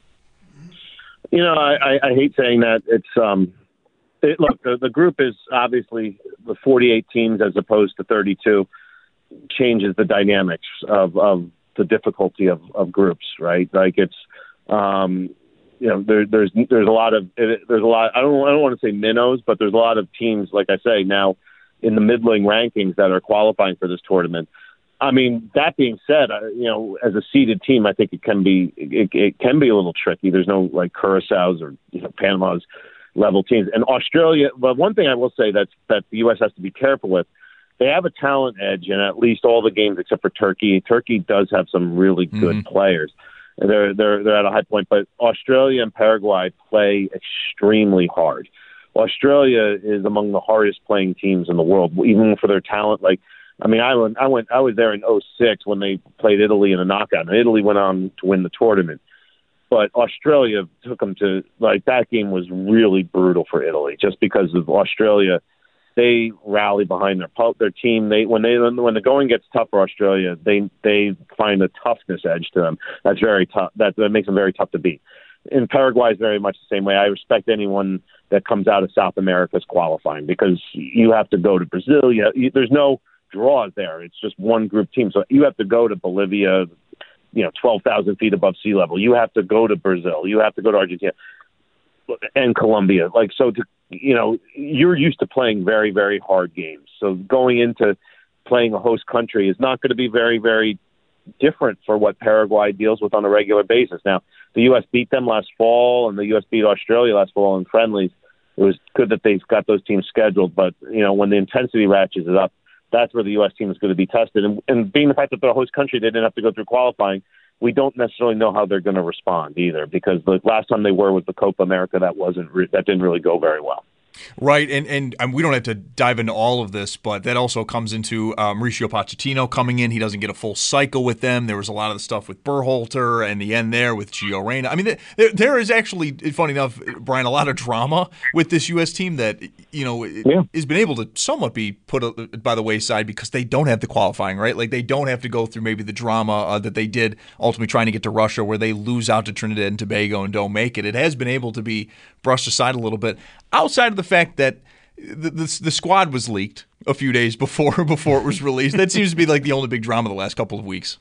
S13: I hate saying that. Look, the group is obviously the 48 teams as opposed to 32 changes the dynamics of the difficulty of groups, right? Like it's, there's a lot. I don't want to say minnows, but there's a lot of teams, like I say now, in the middling rankings that are qualifying for this tournament. I mean, that being said, as a seeded team, I think it can be a little tricky. There's no like Curaçao's or Panama's level teams, and Australia. But one thing I will say that the U.S. has to be careful with. They have a talent edge in at least all the games except for Turkey. Turkey does have some really good players. They're at a high point, but Australia and Paraguay play extremely hard. Australia is among the hardest playing teams in the world, even for their talent. I was there in 2006 when they played Italy in a knockout, and Italy went on to win the tournament. But Australia took them to that game was really brutal for Italy, just because of Australia. They rally behind their team. When the going gets tough for Australia, they find a toughness edge to them. That's very tough. That makes them very tough to beat. And Paraguay is very much the same way. I respect anyone that comes out of South America's qualifying, because you have to go to Brazil. There's no draws there. It's just one group team. So you have to go to Bolivia, 12,000 feet above sea level. You have to go to Brazil. You have to go to Argentina and Colombia. You're used to playing very, very hard games. So going into playing a host country is not going to be very, very different for what Paraguay deals with on a regular basis. Now, the U.S. beat them last fall, and the U.S. beat Australia last fall in friendlies. It was good that they've got those teams scheduled, but when the intensity ratchets it up, that's where the U.S. team is going to be tested. And being the fact that they're a host country, they didn't have to go through qualifying. We don't necessarily know how they're going to respond either, because the last time they were with the Copa America, that didn't really go very well.
S11: Right, and we don't have to dive into all of this, but that also comes into Mauricio Pochettino coming in. He doesn't get a full cycle with them. There was a lot of the stuff with Berhalter and the end there with Gio Reyna. I mean, there is actually, funny enough, Brian, a lot of drama with this U.S. team that has been able to somewhat be put by the wayside because they don't have the qualifying, right? Like, they don't have to go through maybe the drama that they did ultimately trying to get to Russia, where they lose out to Trinidad and Tobago and don't make it. It has been able to be brushed aside a little bit, outside of the fact that the squad was leaked a few days before it was released. That seems to be like the only big drama the last couple of weeks.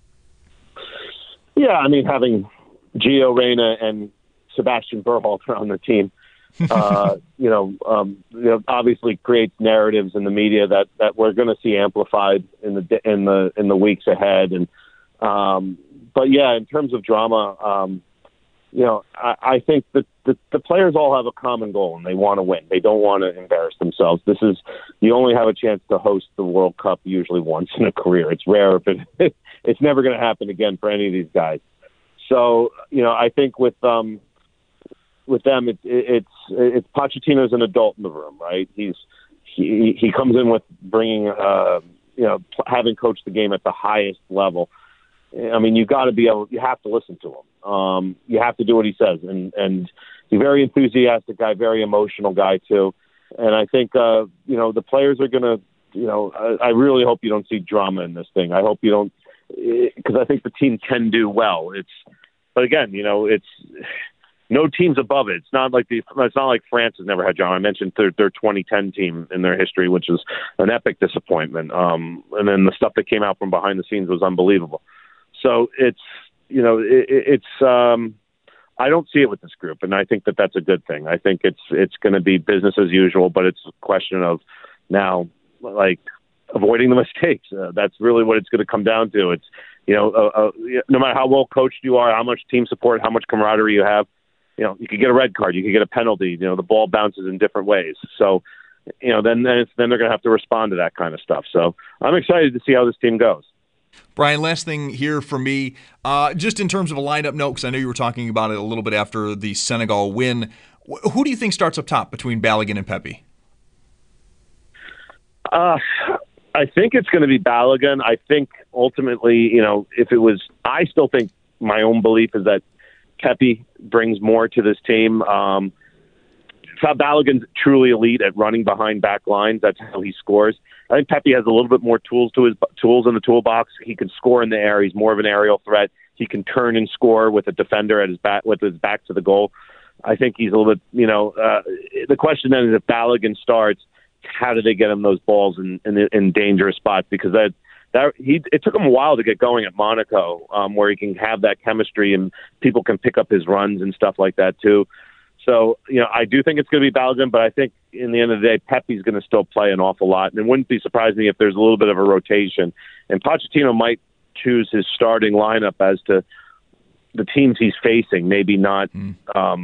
S13: Yeah, I mean, having Gio Reyna and Sebastian Berhalter on the team, obviously creates narratives in the media that we're going to see amplified in the weeks ahead. And but yeah, in terms of drama, I think that the players all have a common goal, and they want to win. They don't want to embarrass themselves. You only have a chance to host the World Cup usually once in a career. It's rare, but it's never going to happen again for any of these guys. So, I think with them, it's Pochettino's an adult in the room, right? He comes in with bringing, having coached the game at the highest level. I mean, you have to listen to him. You have to do what he says. And he's a very enthusiastic guy, very emotional guy too. And I think, the players are going to, I really hope you don't see drama in this thing. I hope you don't, because I think the team can do well. But again, it's no team's above it. It's not like France has never had drama. I mentioned their 2010 team in their history, which is an epic disappointment. And then the stuff that came out from behind the scenes was unbelievable. So I don't see it with this group, and I think that that's a good thing. I think it's going to be business as usual, but it's a question of now, avoiding the mistakes. That's really what it's going to come down to. It's, no matter how well coached you are, how much team support, how much camaraderie you have, you could get a red card, you could get a penalty. The ball bounces in different ways. So, then they're going to have to respond to that kind of stuff. So I'm excited to see how this team goes.
S11: Brian, last thing here for me, just in terms of a lineup note, because I know you were talking about it a little bit after the Senegal win. Who do you think starts up top between Balogun and Pepi?
S13: I think it's going to be Balogun. I think ultimately, I still think my own belief is that Pepi brings more to this team. Balogun's truly elite at running behind back lines. That's how he scores. I think Pepi has a little bit more tools in the toolbox. He can score in the air. He's more of an aerial threat. He can turn and score with a defender at his back, with his back to the goal. I think he's a little bit, the question then is, if Balogun starts, how do they get him those balls in dangerous spots? Because it took him a while to get going at Monaco, where he can have that chemistry and people can pick up his runs and stuff like that too. So, I do think it's going to be Balogun, but I think in the end of the day, Pepe's going to still play an awful lot. And it wouldn't be surprising if there's a little bit of a rotation. And Pochettino might choose his starting lineup as to the teams he's facing, maybe not, pick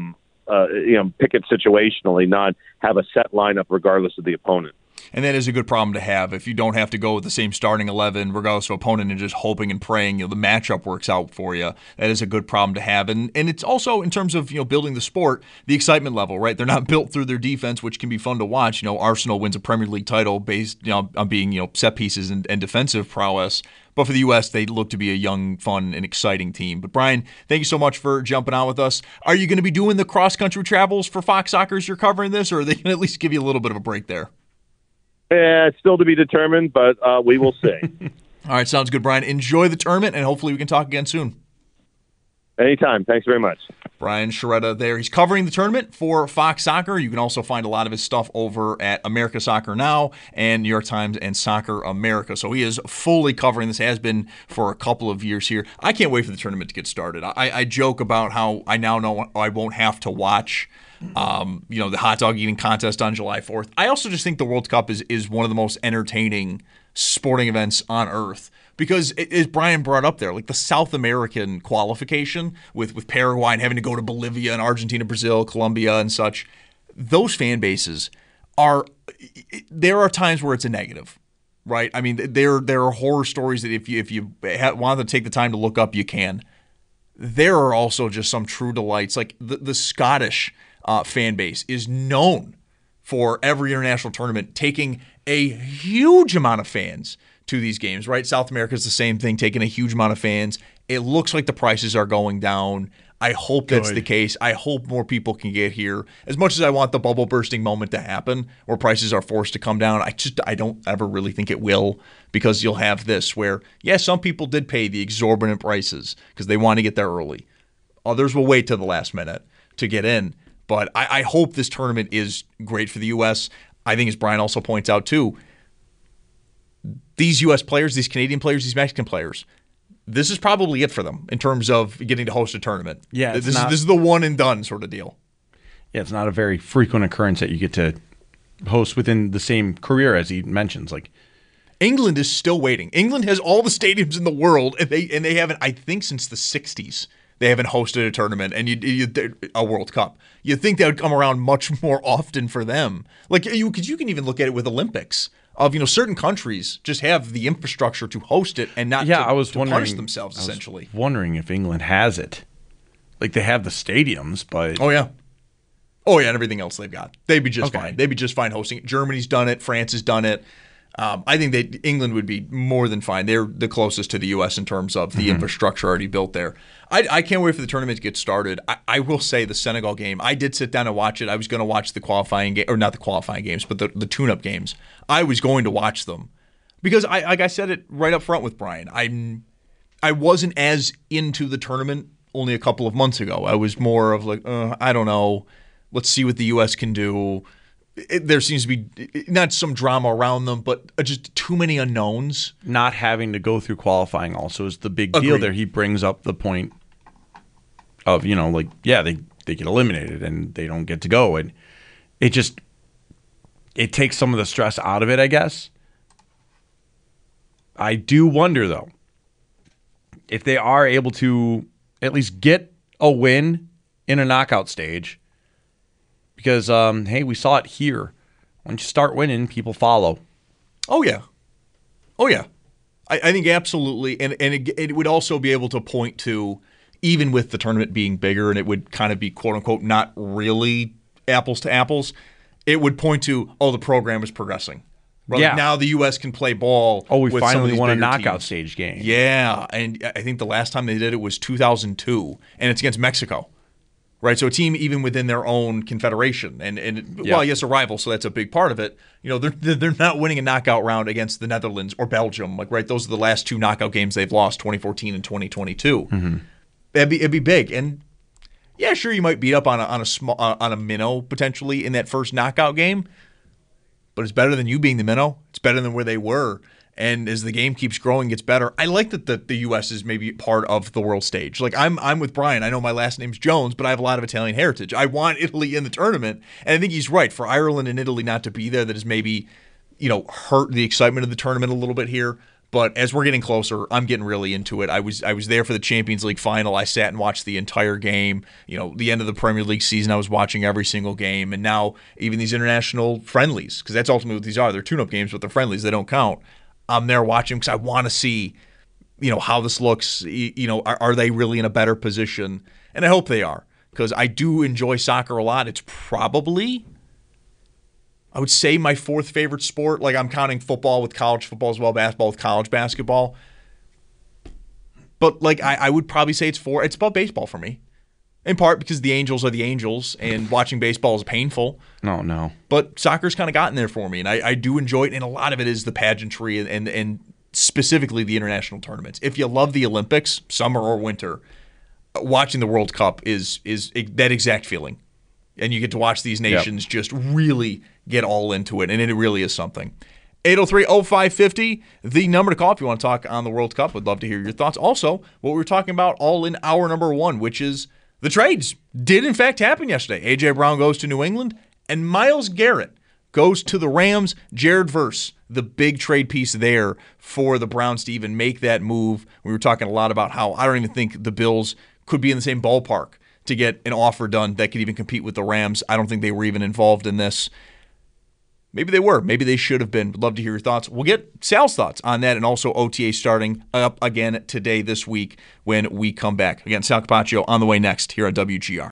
S13: it situationally, not have a set lineup regardless of the opponent.
S11: And that is a good problem to have if you don't have to go with the same starting 11 regardless of opponent and just hoping and praying the matchup works out for you. That is a good problem to have. And it's also in terms of building the sport, the excitement level, right? They're not built through their defense, which can be fun to watch. Arsenal wins a Premier League title based on being set pieces and defensive prowess. But for the U.S., they look to be a young, fun, and exciting team. But Brian, thank you so much for jumping on with us. Are you going to be doing the cross-country travels for Fox Soccer as you're covering this, or are they going to at least give you a little bit of a break there?
S13: Yeah, it's still to be determined, but we will see.
S11: All right, sounds good, Brian. Enjoy the tournament, and hopefully we can talk again soon.
S13: Anytime. Thanks very much.
S11: Brian Sciaretta there. He's covering the tournament for Fox Soccer. You can also find a lot of his stuff over at America Soccer Now and New York Times and Soccer America. So he is fully covering this, has been for a couple of years here. I can't wait for the tournament to get started. I joke about how I now know I won't have to watch the hot dog eating contest on July 4th. I also just think the World Cup is one of the most entertaining sporting events on earth. Because, as Brian brought up there, like the South American qualification with Paraguay and having to go to Bolivia and Argentina, Brazil, Colombia, and such, those fan bases there are times where it's a negative, right? I mean, there are horror stories that if you want to take the time to look up, you can. There are also just some true delights. Like the Scottish fan base is known for every international tournament taking a huge amount of fans to these games, right? South America is the same thing, taking a huge amount of fans. It looks like the prices are going down. I hope that's the case. I hope more people can get here. As much as I want the bubble bursting moment to happen where prices are forced to come down, I don't ever really think it will, because you'll have this where, some people did pay the exorbitant prices because they want to get there early. Others will wait till the last minute to get in. But I hope this tournament is great for the U.S. I think, as Brian also points out too, these U.S. players, these Canadian players, these Mexican players, this is probably it for them in terms of getting to host a tournament.
S12: Yeah,
S11: this is the one and done sort of deal.
S12: Yeah, it's not a very frequent occurrence that you get to host within the same career, as he mentions. Like,
S11: England is still waiting. England has all the stadiums in the world, and they haven't, I think, since the 60s. They haven't hosted a tournament and a World Cup. You'd think that would come around much more often for them. Like, because you can even look at it with Olympics. Certain countries just have the infrastructure to host it and not to punish themselves, essentially.
S12: I was wondering if England has it. Like, they have the stadiums, but...
S11: Oh, yeah, and everything else they've got. They'd be just fine. They'd be just fine hosting it. Germany's done it. France has done it. I think that England would be more than fine. They're the closest to the U.S. in terms of the infrastructure already built there. I can't wait for the tournament to get started. I will say the Senegal game, I did sit down and watch it. I was going to watch the qualifying game, or not the qualifying games, but the tune-up games. I was going to watch them because, like I said it right up front with Brian, I wasn't as into the tournament only a couple of months ago. I was more of like, I don't know. Let's see what the U.S. can do. There seems to be not some drama around them, but just too many unknowns.
S12: Not having to go through qualifying also is the big deal there. He brings up the point of, they get eliminated and they don't get to go. And it takes some of the stress out of it, I guess. I do wonder, though, if they are able to at least get a win in a knockout stage. Because, hey, we saw it here. Once you start winning, people follow.
S11: Oh, yeah. I think absolutely. And it would also be able to point to, even with the tournament being bigger, and it would kind of be, quote-unquote, not really apples to apples, it would point to, the program is progressing. Right? Yeah. Now the U.S. can play ball.
S12: We
S11: with
S12: finally won a knockout
S11: teams.
S12: Stage game.
S11: Yeah, and I think the last time they did it was 2002, and it's against Mexico. Right, so a team even within their own confederation, well, yes, a rival, so that's a big part of it. They're not winning a knockout round against the Netherlands or Belgium, those are the last two knockout games they've lost, 2014 and 2022.
S12: Mm-hmm.
S11: It'd be big, and yeah, sure, you might beat up on a minnow potentially in that first knockout game, but it's better than you being the minnow. It's better than where they were, And as the game keeps growing, gets better. I like that the U.S. is maybe part of the world stage. Like I'm with Brian. I know my last name's Jones, but I have a lot of Italian heritage. I want Italy in the tournament, and I think he's right. For Ireland and Italy not to be there, that has maybe, hurt the excitement of the tournament a little bit here. But as we're getting closer, I'm getting really into it. I was there for the Champions League final. I sat and watched the entire game. The end of the Premier League season, I was watching every single game. And now even these international friendlies, because that's ultimately what these are. They're tune-up games, but they're friendlies. They don't count. I'm there watching because I want to see, how this looks. Are they really in a better position? And I hope they are, because I do enjoy soccer a lot. It's probably, I would say, my fourth favorite sport. Like, I'm counting football with college football as well, basketball with college basketball. But I would probably say it's four. It's about baseball for me. In part because the Angels are the Angels, and watching baseball is painful.
S12: No.
S11: But soccer's kind of gotten there for me, and I do enjoy it, and a lot of it is the pageantry and specifically the international tournaments. If you love the Olympics, summer or winter, watching the World Cup is that exact feeling. And you get to watch these nations just really get all into it, and it really is something. 803-0550, the number to call if you want to talk on the World Cup. Would love to hear your thoughts. Also, what we were talking about all in hour number one, which is the trades did, in fact, happen yesterday. A.J. Brown goes to New England, and Myles Garrett goes to the Rams. Jared Verse, the big trade piece there for the Browns to even make that move. We were talking a lot about how I don't even think the Bills could be in the same ballpark to get an offer done that could even compete with the Rams. I don't think they were even involved in this. Maybe they were. Maybe they should have been. Would love to hear your thoughts. We'll get Sal's thoughts on that, and also OTA starting up again today this week when we come back. Again, Sal Capaccio on the way next here on WGR.